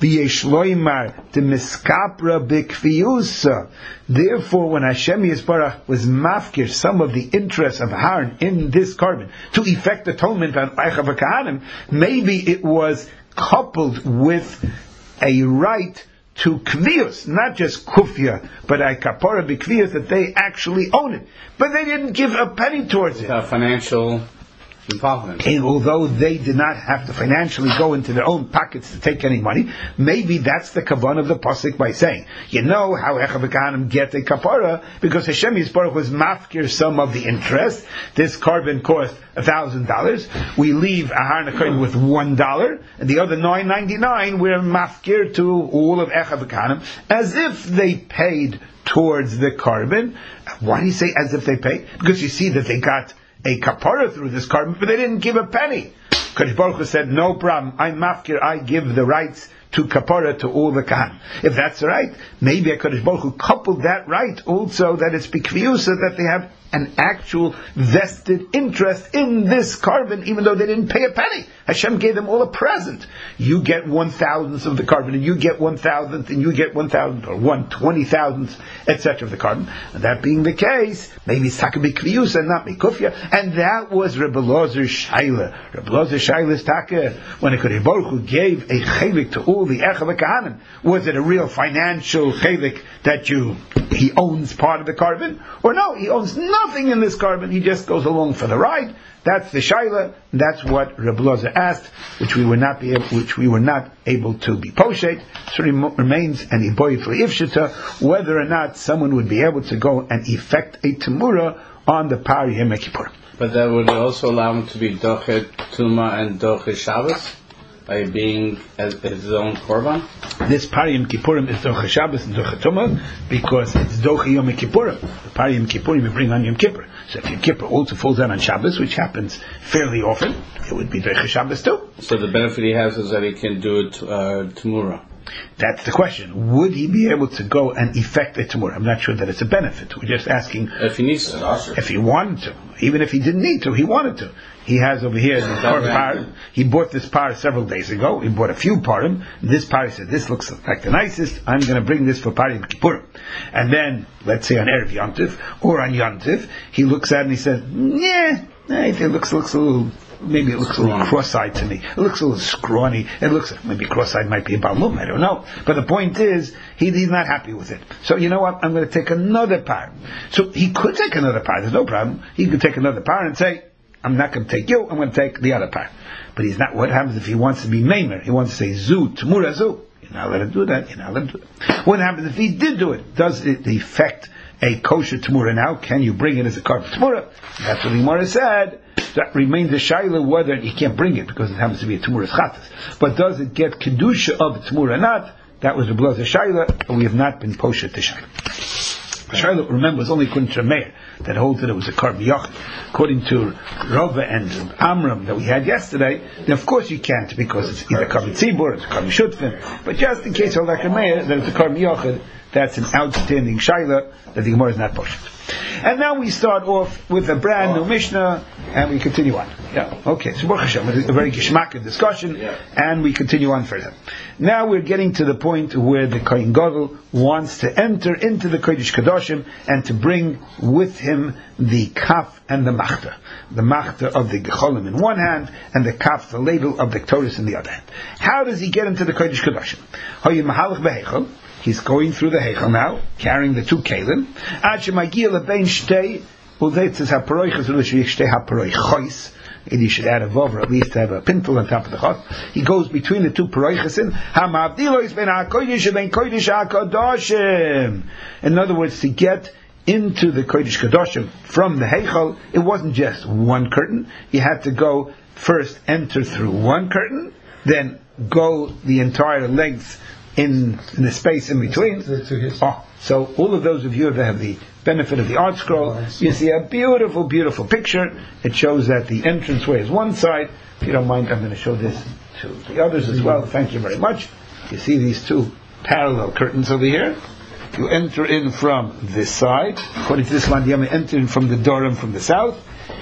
V'yeshloimar de miskapra b'kfiyusa. Therefore, when Hashem Yisbarach was mafkir some of the interest of Aaron in this carbon to effect atonement on Eicha v'Kahanim, maybe it was coupled with a right to kviyus, not just kufya, but a kapara b'kviyus, that they actually own it. But they didn't give a penny towards it. Without financial involvement. And although they did not have to financially go into their own pockets to take any money, maybe that's the kavan of the pasuk by saying, you know how Eicha v'Kahanim get a kapara, because Hashem Yisbarach was mafkir some of the interest. This carbon cost a thousand dollars. We leave Aharon HaKohen with one dollar, and the other nine ninety nine we're mafkir to all of Eicha v'Kahanim, as if they paid towards the carbon. Why do you say as if they paid? Because you see that they got a kapara through this carbon, but they didn't give a penny. Kadosh Baruch Hu said, no problem, I'm mafkir, I give the rights to kapara to all the kahan. If that's right, maybe Kadosh Baruch Hu coupled that right also, that it's bikviyusa, that they have an actual vested interest in this carbon, even though they didn't pay a penny. Hashem gave them all a present. You get one thousandth of the carbon, and you get one thousandth, and you get one thousandth, or one twenty thousandth, et cetera of the carbon. And that being the case, maybe it's taka b'kviyusa and not b'kufya, and that was Rebbe Elazar Shaila. Rebbe Elazar Shaila's taka, when Kadosh Baruch Hu gave a chelik to all the Eicha v'Kahanim, was it a real financial chelik that you, he owns part of the carbon? Or no, he owns nothing in this carbon, he just goes along for the ride. That's the shaila. That's what Rebbe Elazar asked, which we were not be able, which we were not able to be poshet. So it remains an iboy for ifshita, whether or not someone would be able to go and effect a temura on the Pari Yom Kippur. But that would also allow him to be dochet tuma and dochet Shabbos, by being as his own korban. This Pari Yom Kippurim is Dochet Shabbos and Dochet Tumah because it's Dochet Yom Kippurim. The Pari Yom Kippurim you bring on Yom Kippur. So if Yom Kippur also falls out on Shabbos, which happens fairly often, it would be Dochet Shabbos too. So the benefit he has is that he can do it uh, Temura. That's the question. Would he be able to go and effect a Temura? I'm not sure that it's a benefit. We're just asking if he needs to. If he wanted to. Even if he didn't need to, he wanted to. He has over here the par. He bought this par several days ago. He bought a few parim. This par, he said, this looks like the nicest. I'm going to bring this for Pari Yom Kippur. And then, let's say on Erev Yontif, or on Yontif, he looks at it and he says, yeah, I think it looks, looks a little, maybe it looks a little cross-eyed to me. It looks a little scrawny. It looks, maybe cross-eyed might be a balmum, I don't know. But the point is, he, he's not happy with it. So you know what, I'm going to take another par. So he could take another par, there's no problem. He could take another par and say, I'm not going to take you, I'm going to take the other par. But he's not, what happens if he wants to be maimer? He wants to say zu, temura zu. You're not allowed to do that, you're not allowed to do that. What happens if he did do it? Does it affect a kosher temura now? Can you bring it as a carbon temura? That's what the Gemara said. That remains a shaila whether you can't bring it because it happens to be a temura's chatas. But does it get kedusha of temura or not? That was a blazer shaila, but we have not been poshet to shaila. Shaila, remember, was only according to Meir that holds that it was a carbon yachid. According to Rava and Amram that we had yesterday, then of course you can't because it's either carbon tzibur or it's carbon shutfin. But just in case, like Meir, that it's a carbon yachid, that's an outstanding shaila that the Gemara is not poshet. And now we start off with a brand new Mishnah, and we continue on. Yeah, okay. So Baruch Hashem, a very gishmak discussion, yeah. And we continue on further. Now we're getting to the point where the Kohen Gadol wants to enter into the Kodesh Kadoshim and to bring with him the kaf and the machta. The machta of the gecholim in one hand, and the kaf, the ladle of the Torah in the other hand. How does he get into the Kodesh Kadoshim? Hoy mahalach behechel. He's going through the Heichel now, carrying the two Kalim. Ad shemagia lebein shtei, uleitzes haparoiches uleitzes shtei haparoichos. And you should add a vav, or at least have a pintle on top of the chot. He goes between the two paroichesin. Hamavdilos ben hakodesh ben kodesh hakadoshim. In other words, to get into the Kodesh Kadoshim from the Heichel, it wasn't just one curtain. You had to go first, enter through one curtain, then go the entire length in, in the space in between. Oh, so all of those of you that have the benefit of the art scroll, you see a beautiful, beautiful picture. It shows that the entranceway is one side. If you don't mind, I'm going to show this to the others as well. Thank you very much. You see these two parallel curtains over here. You enter in from this side. According to this one, you enter in from the Dorim from the south.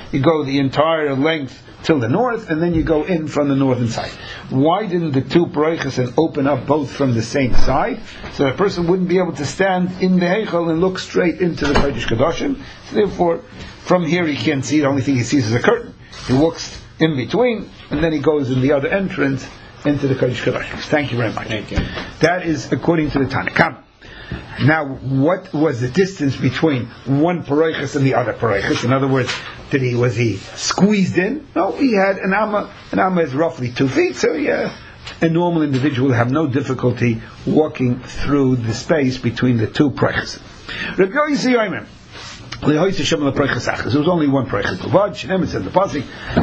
you go the entire length till the north, and then you go in from the northern side. Why didn't the two parochas open up both from the same side? So a person wouldn't be able to stand in the Heichal and look straight into the Kodesh Kodashim. So therefore, from here he can't see. The only thing he sees is a curtain. He walks in between, and then he goes in the other entrance into the Kodesh Kodashim. Thank you very much. Thank you. That is according to the Tanakh. Now, what was the distance between one parochas and the other parochas? In other words, did he was he squeezed in? No, he had an amma. An amma is roughly two feet, so yeah, a normal individual will have no difficulty walking through the space between the two parochas. Rabbi Yossi Yomer, there was only one parochas. It says the pasuk,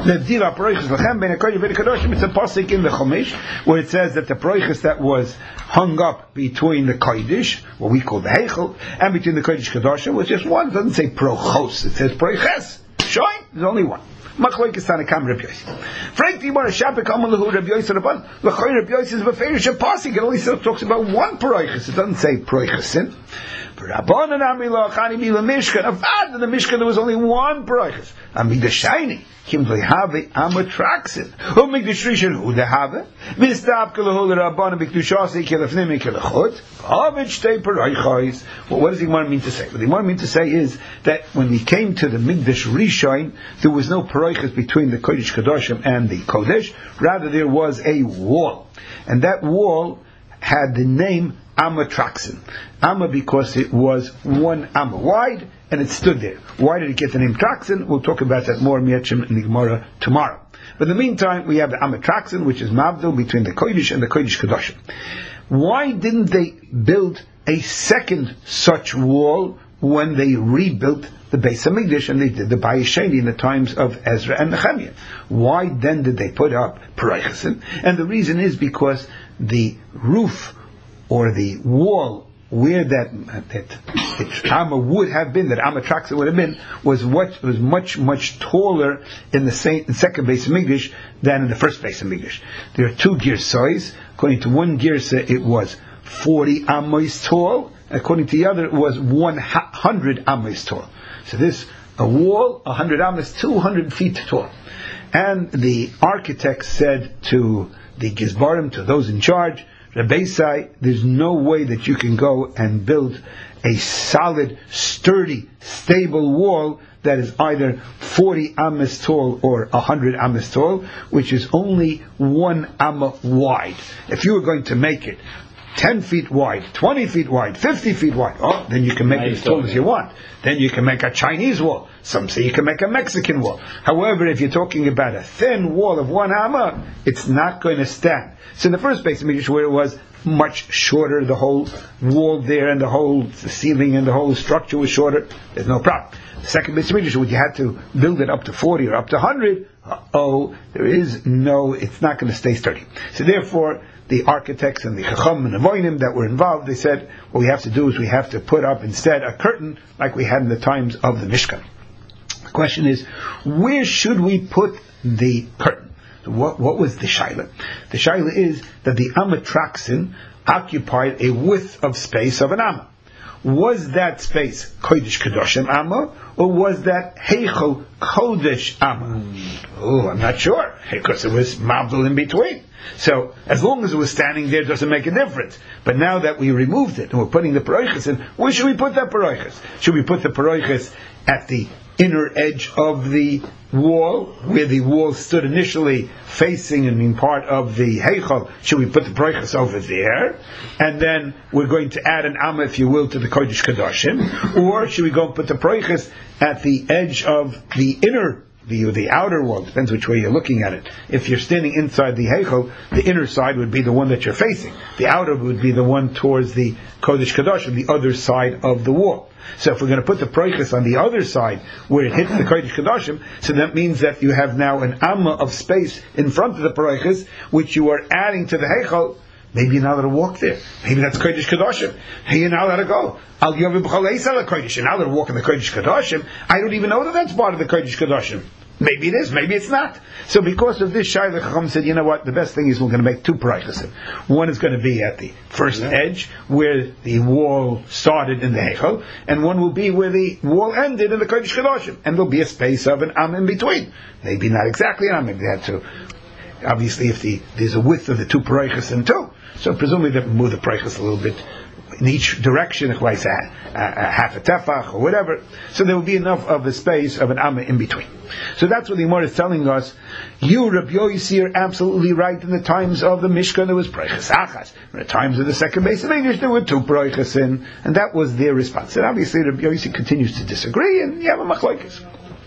it's a pasuk in the Chumash where it says that the parochas that was hung up between the kodesh, what we call the heichel, and between the kodesh kadoshim was just one. It doesn't say prochos, it says parochas. Showing there's only one. Machlokes Tanakam Rabbi Yossi. Frankly, when a Shabbat comes on Rabbi Yossi Rabban, l'choy Rabbi Yossi is beferish a pasuk. It only talks about one parochas. It doesn't say parochasin. Rabbanan Amila Chani Mila Mishkan. Avad in the Mishkan there was only one parochas. Amida Shiny. Kim Have Amatraxin. Who make the Shrishan who the have? Mistap Kalahul Rabbanan Bikdushasi Kilafnimi Kilachot. Avich Te Parochais. Well, what does he want me to say? What he want me to say is that when we came to the Migdash Rishon, there was no parochas between the Kodesh Kadoshim and the Kodesh. Rather, there was a wall. And that wall had the name Amatraxin. Amma because it was one Amma wide, and it stood there. Why did it get the name Traxin? We'll talk about that more in Mietchim and the Gemara tomorrow. But in the meantime, we have the Amatraxin, which is Mavdil between the Kodesh and the Kodesh Kadoshim. Why didn't they build a second such wall when they rebuilt the Beis HaMikdash and they did the Bayis Sheni in the times of Ezra and Nehemiah? Why then did they put up parochasim? And the reason is because the roof or the wall where that that, that Amma would have been, that Amatraxin would have been, was what was much much taller in the same, second Beis HaMikdash than in the first Beis HaMikdash. There are two girsais. According to one girsa, it was forty amos tall. According to the other, it was one hundred amos tall. So this a wall, a hundred amos, two hundred feet tall. And the architect said to the Gizbarim, to those in charge, Rebbeisai, there's no way that you can go and build a solid, sturdy, stable wall that is either forty amos tall or one hundred amos tall, which is only one amma wide. If you were going to make it ten feet wide, twenty feet wide, fifty feet wide, oh, then you can make it as tall as you want. Then you can make a Chinese wall. Some say you can make a Mexican wall. However, if you're talking about a thin wall of one amma, it's not going to stand. So in the first Beis HaMikdash, where it was much shorter, the whole wall there and the whole the ceiling and the whole structure was shorter, there's no problem. The second Beis HaMikdash, where you had to build it up to forty or up to one hundred, oh, there is no, it's not going to stay sturdy. So therefore, the architects and the Chacham and the Voinim that were involved, they said, what we have to do is we have to put up instead a curtain like we had in the times of the Mishkan. The question is, where should we put the curtain? What, what was the shaila? The shaila is that the Amatraxin occupied a width of space of an amma. Was that space Kodesh Kadoshim Amma, or was that Heichel Kodesh Amma? Mm. Oh, I'm not sure, because it was Mavdil in between. So, as long as it was standing there, it doesn't make a difference. But now that we removed it, and we're putting the parochas in, where should we put that parochas? Should we put the parochas at the inner edge of the wall, where the wall stood initially facing and being part of the Heichal? Should we put the parochas over there? And then we're going to add an amma, if you will, to the Kodesh Kadoshim? Or should we go and put the parochas at the edge of the inner The, the outer wall, depends which way you're looking at it. If you're standing inside the Heichel, the inner side would be the one that you're facing. The outer would be the one towards the Kodesh Kadosh, the other side of the wall. So if we're going to put the parochas on the other side, where it hits the Kodesh Kadoshim, so that means that you have now an amma of space in front of the parochas, which you are adding to the Heichel. Maybe you're not allowed to walk there. Maybe that's Kodesh Kadoshim. Hey, you're not allowed to go. Al Yovim B'Chol Eisel Kodesh. You're not allowed to walk in the Kodesh Kadoshim. I don't even know that that's part of the Kodesh Kadoshim. Maybe it is, maybe it's not. So because of this, Shai Chacham said, you know what, the best thing is we're going to make two paraychasim. One is going to be at the first yeah. edge, where the wall started in the Heichal, and one will be where the wall ended in the Kodesh Kedoshim. And there'll be a space of an am in between. Maybe not exactly an am, maybe they had to, obviously if the there's a width of the two paraychasim too. So presumably they move the paraychas a little bit in each direction, like a, a, a half a tefach or whatever. So there will be enough of a space of an amma in between. So that's what the Gemara is telling us. You, Rabbi Yosi, are absolutely right. In the times of the Mishkan, there was paraychas achas. In the times of the second base of English, there were two paraychas in, and that was their response. And obviously, Rabbi Yosi continues to disagree, and you have a machlokes.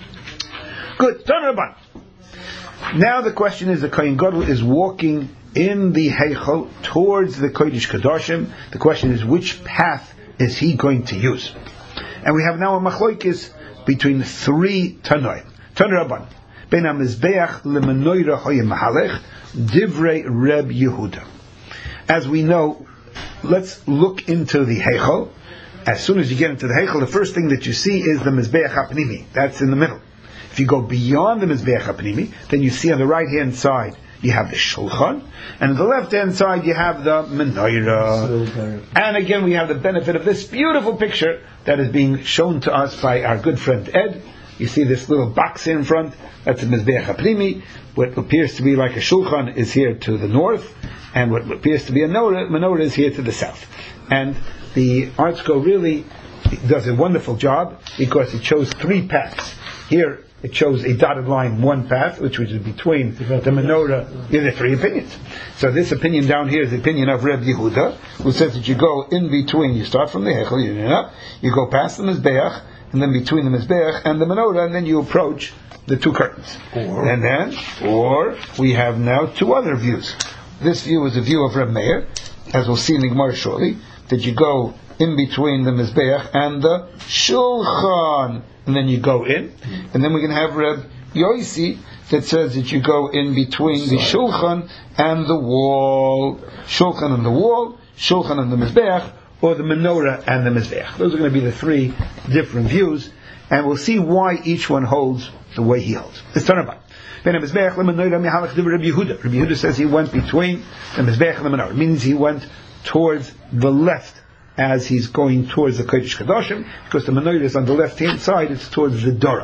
Good. Ton Rabban. Now the question is, the Kohen Gadol is walking in the Heichal towards the Kodesh Kedoshim. The question is, which path is he going to use? And we have now a machlokes between three Tanoim. Tan Rabban. Ben HaMizbeach leMenoira Hoyim Mahalech Divrei Reb Yehuda. As we know, let's look into the Heichal. As soon as you get into the Heichal, the first thing that you see is the Mizbeach HaPnimi. That's in the middle. If you go beyond the Mizbeach HaPnimi, then you see on the right hand side you have the Shulchan, and on the left hand side you have the Menorah. And again we have the benefit of this beautiful picture that is being shown to us by our good friend Ed. You see this little box in front, that's a Mizbeach HaPnimi. What appears to be like a Shulchan is here to the north, and what appears to be a Menorah, Menorah is here to the south. And the ArtScroll really does a wonderful job, because it shows three paths. Here it shows a dotted line, one path, which is between the menorah. Yeah, there are three opinions. So this opinion down here is the opinion of Reb Yehuda, who says that you go in between, you start from the Heichal, you, know, you go past the Mizbeach, and then between the Mizbeach and the menorah, and then you approach the two curtains. Or, and then, or, we have now two other views. This view is a view of Reb Meir, as we'll see in the Gemara shortly, that you go in between the Mizbeach and the Shulchan, and then you go in, and then we can have Reb Yosi that says that you go in between the Shulchan and the wall, Shulchan and the wall, Shulchan and the Mizbeach, or the Menorah and the Mizbeach. Those are going to be the three different views, and we'll see why each one holds the way he holds. Let's turn about. Rabbi Yehuda says he went between the Mizbeach and the Menorah. It means he went towards the left as he's going towards the Kodesh Kedoshim, because the menorah is on the left hand side, it's towards the Dora.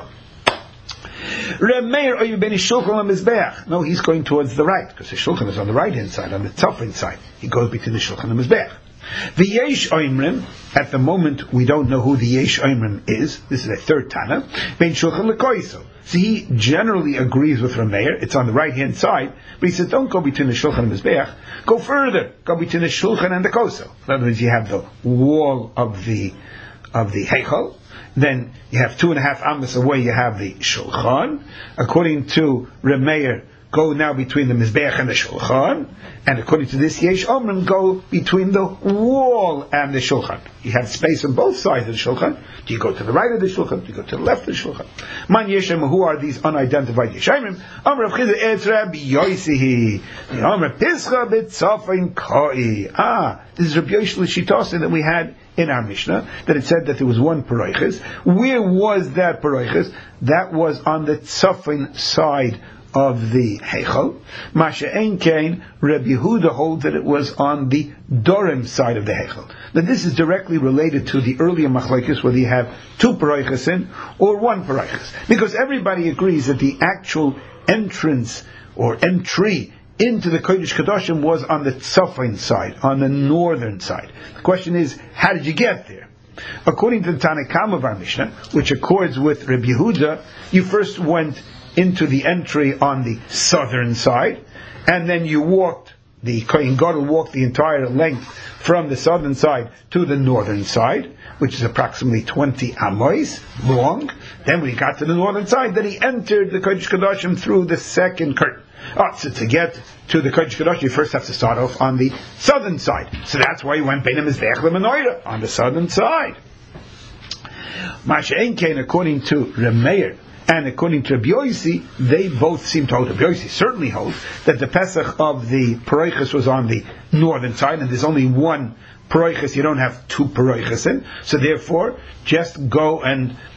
Reb Meir, are you beni Shulchan and Mizbeach? No, he's going towards the right, because the Shulchan is on the right hand side, on the Tzafin side. He goes between the Shulchan and Mizbeach. The Yesh Oimrim, at the moment we don't know who the Yesh Oimrim is. This is a third Tana. Ben Shulchan leKoiso. So he generally agrees with Reb Meir. It's on the right hand side, but he says don't go between the Shulchan and the Mizbeach. Go further. Go between the Shulchan and the Koso. In other words, you have the wall of the of the Heichal. Then you have two and a half amos away. You have the Shulchan. According to Reb Meir, go now between the Mizbeach and the Shulchan, and according to this Yesh Omrim, go between the wall and the Shulchan. You have space on both sides of the Shulchan. Do you go to the right of the Shulchan? Do you go to the left of the Shulchan? Man Yeshem, who are these unidentified Yeshayim? Amr Avchid Etz Rabbi Yoisihi. Amr Pischa B'Tzafin Koi. Ah, this is Rabbi Yosh L'Shitosin that we had in our Mishnah, that it said that there was one paraychis. Where was that paraychis? That was on the Tzafin side of the Heichal. Masha Ein Kain, Reb Yehuda holds that it was on the Dorim side of the Heichal. Now this is directly related to the earlier machlokes, whether you have two paraychas in or one paraychas, because everybody agrees that the actual entrance or entry into the Kodesh Kedoshim was on the Tzafin side, on the northern side. The question is, how did you get there? According to the Tanakam of our Mishnah, which accords with Reb Yehuda, you first went into the entry on the southern side, and then you walked, the Kohen Gadol walked the entire length from the southern side to the northern side, which is approximately twenty amos long. Then when he got to the northern side, then he entered the Kodesh Kedoshim through the second curtain. Oh, so to get to the Kodesh Kedoshim, you first have to start off on the southern side. So that's why he went Bein HaMizbeach leMenoira, on the southern side. Masha Ein Kain, according to Reb Meir, and according to Rabbi Yosi, they both seem to hold, Rabbi Yosi certainly holds, that the Pesach of the Paraychis was on the northern side, and there's only one Paraychis, you don't have two Paraychis in, so therefore, just go and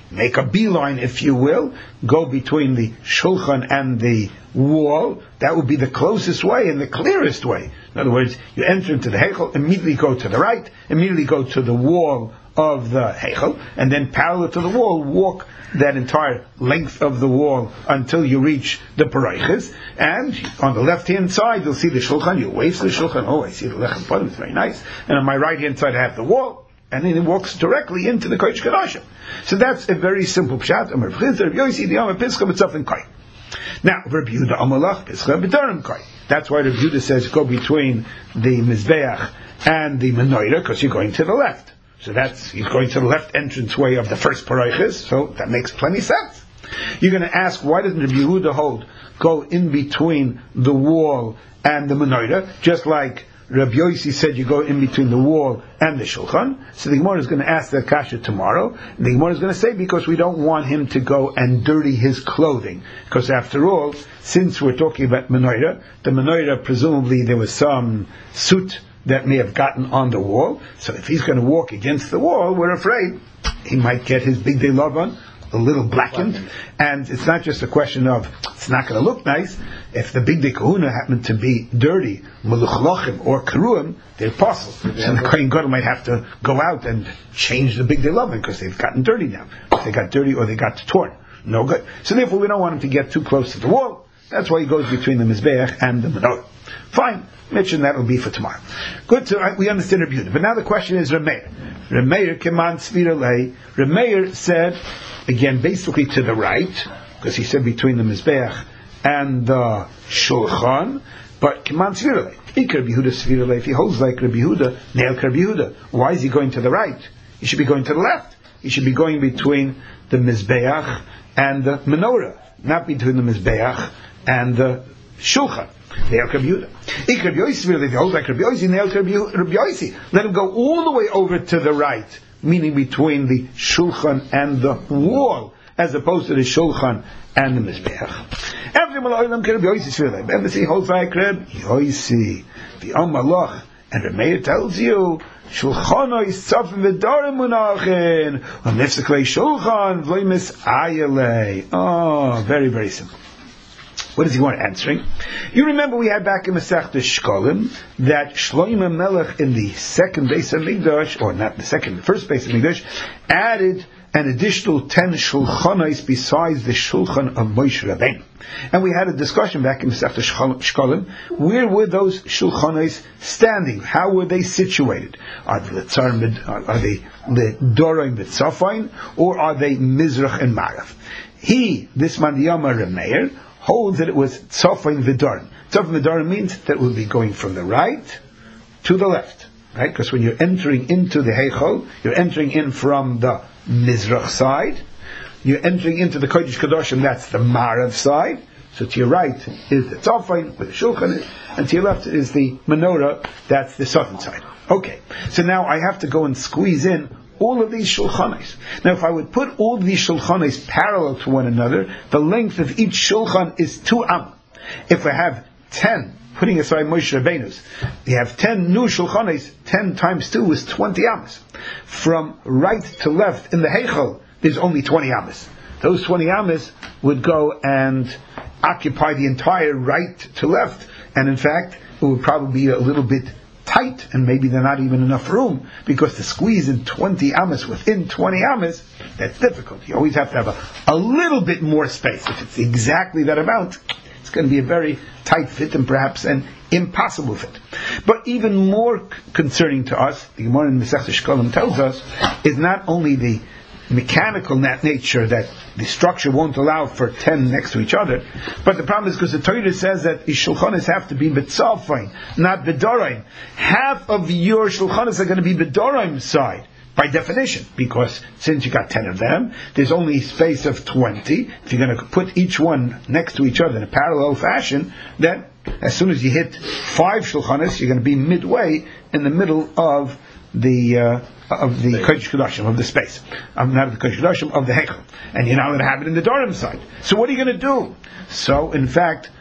make a beeline, if you will, go between the shulchan and the wall. That would be the closest way and the clearest way. In other words, you enter into the heichal, immediately go to the right, immediately go to the wall of the heichal, and then parallel to the wall, walk that entire length of the wall until you reach the parayches. And on the left-hand side, you'll see the shulchan. You wave to the shulchan. Oh, I see the lechem panim. It's very nice. And on my right-hand side, I have the wall. And then it walks directly into the Kodesh Kodashim. So that's a very simple pshat. Amar Chizda, Rabbi Yossi, the Amar Pischa, B'tzaf and Kai. Now, Rabbi Yehuda Amalach, Pischa, B'darim Kai. That's why Rabbi Yehuda says go between the Mizbeach and the Menorah, because you're going to the left. So that's, he's going to the left entranceway of the first parayches, so that makes plenty sense. You're going to ask, why doesn't Rabbi Yehuda hold, go in between the wall and the Menorah, just like Rabbi Yossi said you go in between the wall and the shulchan? So the Gemara is going to ask that kasha tomorrow. And the Gemara is going to say, because we don't want him to go and dirty his clothing. Because after all, since we're talking about menorah, the menorah, presumably there was some soot that may have gotten on the wall. So if he's going to walk against the wall, we're afraid he might get his big day love on a little blackened. blackened. And it's not just a question of, it's not going to look nice. If the big day kahuna happened to be dirty, meluchlochim or karuim, they're possible. Yeah. So the kohen gadol might have to go out and change the big day loving because they've gotten dirty now. They got dirty or they got torn. No good. So therefore we don't want him to get too close to the wall. That's why he goes between the mizbeach and the menorah. Fine. Mention that will be for tomorrow. Good. So we understand Rabbi Yehuda. But now the question is Rameir. Rameir keman tzvira lei. Rameir said, again, basically to the right, because he said between the mizbeach and the shulchan, but keman tzvira lei. Ik Rabbi Yehuda tzvira lei. If he holds like Rabbi Yehuda, neil Rabbi Yehuda. Why is he going to the right? He should be going to the left. He should be going between the mizbeach and the menorah, not between the mizbeach and the shulchan. Neil Rabbi Yehuda. Ik Rabbi Yossi, if he holds like Rabbi Yossi, neil Rabbi Yossi. Let him go all the way over to the right, meaning between the shulchan and the wall, as opposed to the shulchan and the mizbeach. Every malayilam Rabbi Yossi, and he holds like Rabbi Yossi. The Om Malach, and Rameir tells you, shulchano is tzafim v'darim munachin, u'nifseklei shulchan v'loimis ayalei. Oh, very, very simple. What does he want answering? You remember we had back in Masechta Shkolim that Shlomo Melech in the second base of Mikdash, or not the second, the first base of Mikdash, added an additional ten shulchanos besides the shulchan of Moshe Rabbeinu. And we had a discussion back in Masechta Shkolim. Where were those shulchanos standing? How were they situated? Are they are they Doraim B'Tzafain, or are they Mizrach and Marav? He, this man Yama Rameir, holds that it was Tzofain V'Darim. Tzofain V'Darim means that it will be going from the right to the left, right? Because when you're entering into the Heichal, you're entering in from the Mizrach side. You're entering into the Kodesh Kodashim, that's the Marav side. So to your right is the Tzofain with the Shulchan, and to your left is the Menorah, that's the southern side. Okay, so now I have to go and squeeze in all of these shulchanos. Now, if I would put all of these shulchanos parallel to one another, the length of each shulchan is two am. If I have ten, putting aside Moshe Rabbeinu's, you have ten new shulchanos, ten times two is twenty amos. From right to left in the Heichal, there's only twenty amos. Those twenty amos would go and occupy the entire right to left, and in fact, it would probably be a little bit tight, and maybe there's not even enough room, because to squeeze in twenty amos within twenty amos, that's difficult. You always have to have a, a little bit more space. If it's exactly that amount, it's going to be a very tight fit and perhaps an impossible fit. But even more concerning to us, the Gemara in Masechta Shkolim tells us, is not only the mechanical nature that the structure won't allow for ten next to each other, but the problem is because the Torah says that the shulchanos have to be b'tzafain, not b'doraim. Half of your shulchanos are going to be b'doraim side, by definition, because since you got ten of them, there's only space of twenty. If you're going to put each one next to each other in a parallel fashion, then as soon as you hit five shulchanos, you're going to be midway in the middle of the uh, of the Kodesh Kodashim, of the space, um, not of the Kodesh Kodashim, of the Heichal, and you're not going to have it in the Dorim side. So what are you going to do? So, in fact,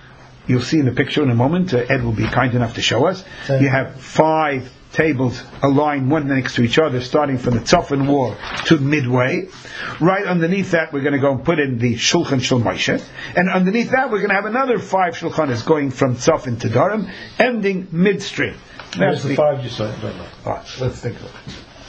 you'll see in the picture in a moment. Uh, Ed will be kind enough to show us. Okay. You have five tables aligned one next to each other, starting from the tzafon wall to midway. Right underneath that, we're going to go and put in the Shulchan Shel Moshe, and underneath that, we're going to have another five shulchanas going from tzafon to darim, ending midstream. That's the, the five you said. All right, let's think of it.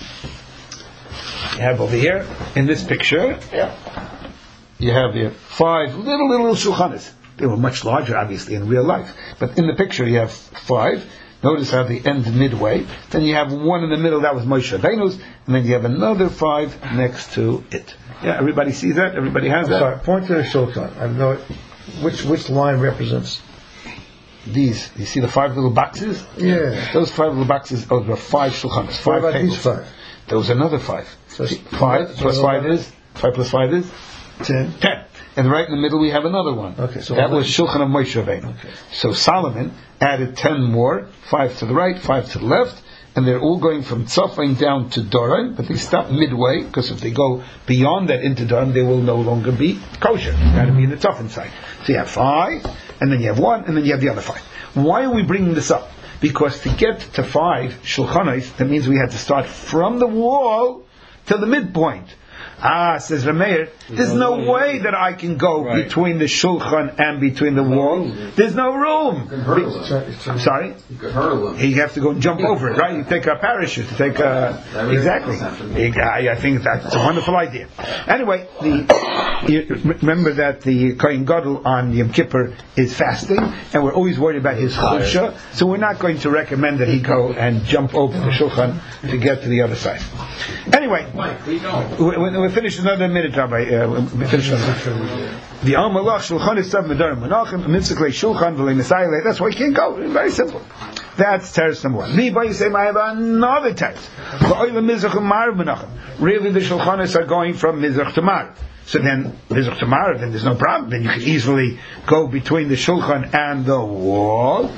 You have over here in this picture, yeah. you have here five little little shulchanas. They were much larger, obviously, in real life, but in the picture you have five. Notice how they end midway. Then you have one in the middle, that was Moshe Rabbeinu's, and then you have another five next to it. Yeah, everybody sees that? Everybody has I'm that? sorry, point to the shulchan. I know it. Which which line represents? These, you see the five little boxes? Yeah. Those five little boxes, those were five shulchanas, five What about tables. these five? There was another five. So See, five so plus so five is? Five plus five is? ten. Ten. And right in the middle we have another one. Okay, so that was Shulchan of Moshe Rabbeinu. Okay. So Solomon added ten more, five to the right, five to the left, and they're all going from Tzafon down to Doran, but they stop midway, because if they go beyond that into Doran, they will no longer be kosher. They've got to be in the Tzafon side. So you have five, and then you have one, and then you have the other five. Why are we bringing this up? Because to get to five Shulchanos, that means we had to start from the wall to the midpoint. Ah, says Rameir, there's no way that I can go right. between the shulchan and between the wall. There's no room. You can hurdle Be- them. Sorry? You could hurdle them. You have to go and jump over it, right? You take a parachute to take a... Exactly. I, I think that's a wonderful idea. Anyway, the, you remember that the Kohen Gadol on Yom Kippur is fasting, and we're always worried about his chulsha, so we're not going to recommend that he go and jump over the shulchan to get to the other side. Anyway, Mike, we don't. we, we finish another minute, Rabbi. Uh, we finish another. The Amalach Shulchan is Sav Medarim Menachem Mitzvah Shulchan V'Lei Nesayle. That's why he can't go. It's very simple. That's teres number one. Me, you say, I have another teres. Really, the Shulchanis are going from Mizrach to Marv. So then, Mizrach to Marv, then there's no problem. Then you can easily go between the Shulchan and the wall.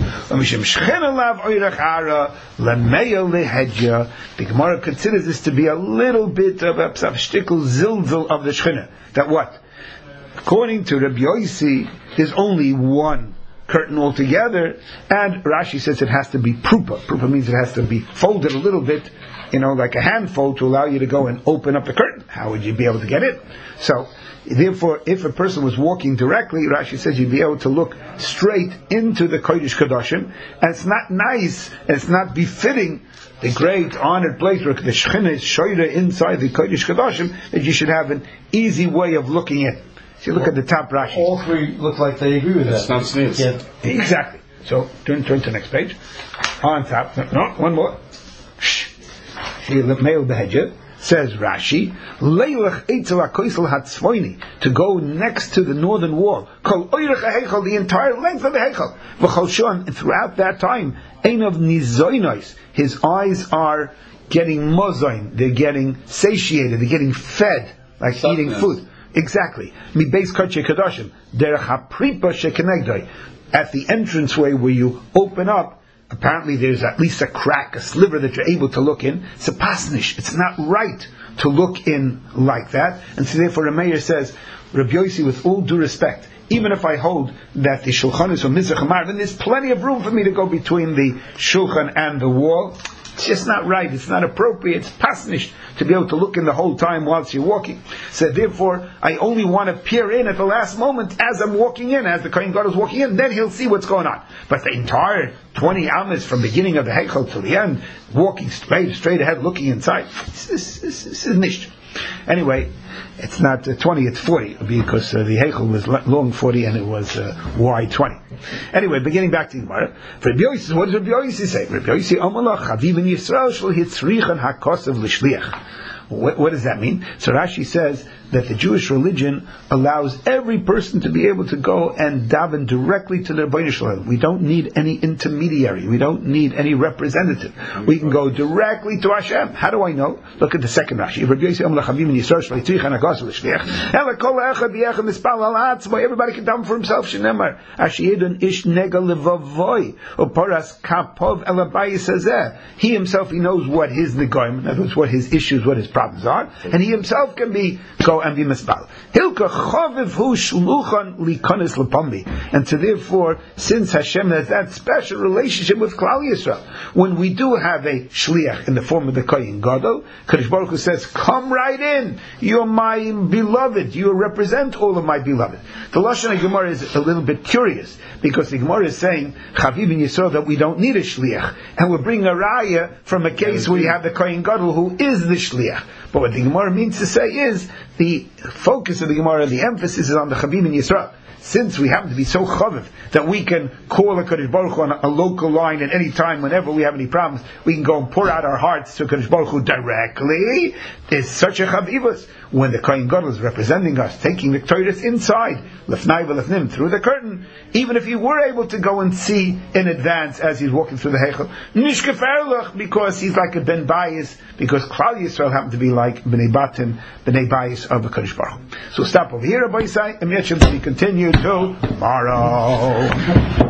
The Gemara considers this to be a little bit of a shtickle zilzil of the Shechina. That what? According to Rabbi Yossi, there's only one curtain altogether, and Rashi says it has to be prupa. Prupa means it has to be folded a little bit, you know, like a handfold to allow you to go and open up the curtain. How would you be able to get it? So, therefore, if a person was walking directly, Rashi says you'd be able to look straight into the Kodesh Kodashim, and it's not nice, and it's not befitting the great honored place where the Shechina is shoyra inside the Kodesh Kodashim, that you should have an easy way of looking at it. So you look well, at the top Rashi. All three look like they agree with That's that. not sneeze. Exactly. So turn turn to the next page. On top. No, one more. Shh. See the male behedja. Says Rashi, Leilach Eitzel HaKoisel HaTzvoini, to go next to the northern wall. Kol Oirech HaHeichel, the entire length of the Heichel. V'chol Shon, and throughout that time, Ein of Nizoinos, his eyes are getting mozain, they're getting satiated, they're getting fed, like Suckness. Eating food. Exactly. Mi beis kodesh kodashim derech hapripa shekenegdoi. At the entranceway where you open up, apparently there's at least a crack, a sliver that you're able to look in. It's a pasnish. It's not right to look in like that. And so therefore the mayor says, Rabbi Yossi, with all due respect, even if I hold that the shulchan is from Mizrach Mar, then there's plenty of room for me to go between the shulchan and the wall. It's just not right. It's not appropriate. It's pasnish to be able to look in the whole time whilst you're walking. So therefore, I only want to peer in at the last moment as I'm walking in, as the Kohen Gadol is walking in. Then he'll see what's going on. But the entire twenty amas from beginning of the Heichel to the end, walking straight, straight ahead, looking inside. This is, this is, this is nisht. Anyway, it's not uh, twenty, it's forty, because uh, the Heichel was long forty and it was uh, wide twenty. Anyway, beginning back to the Gemara. Rabbi Yossi, what does Rabbi Yossi say? Rabbi Yossi, Amalach, Chaviv in Yisrael, shel hitzrichan hakosav l'shliach. What, what does that mean? So Rashi says that the Jewish religion allows every person to be able to go and daven directly to the Rebbeinu Shalom. We don't need any intermediary. We don't need any representative. We can go directly to Hashem. How do I know? Look at the second Rashi. Everybody can daven for himself. He himself, he knows what his negoim, in other words, what his issues, what his problems are, and he himself can be go go and be misbal. Hilka choviv hu shluchan likonis lepambi. And so therefore, since Hashem has that special relationship with Klal Yisrael, when we do have a shliach in the form of the Kohen Gadol, Kadosh Baruch Hu says, come right in. You're my beloved. You represent all of my beloved. The Lashon HaGemara is a little bit curious, because the Gemara is saying, Chaviv in Yisrael, that we don't need a shliach. And we're bringing a raya from a case where you have the Kohen Gadol who is the shliach. But what the Gemara means to say is, the focus of the Gemara, the emphasis is on the Chaviv in Yisrael. Since we happen to be so chaviv that we can call a Kadosh Baruch Hu on a, a local line at any time, whenever we have any problems, we can go and pour out our hearts to Kadosh Baruch Hu directly. It's such a chavivus when the Kohen Gadol is representing us, taking the Torah inside, lefnai v'lefnim, through the curtain. Even if you were able to go and see in advance as he's walking through the heichal, nishkeferlach, because he's like a ben bayis, because Klal Yisrael happened to be like bnei batim, bnei bayis of the Kadosh Baruch Hu. So stop over here, Rabbi Yisai, and we continue till tomorrow.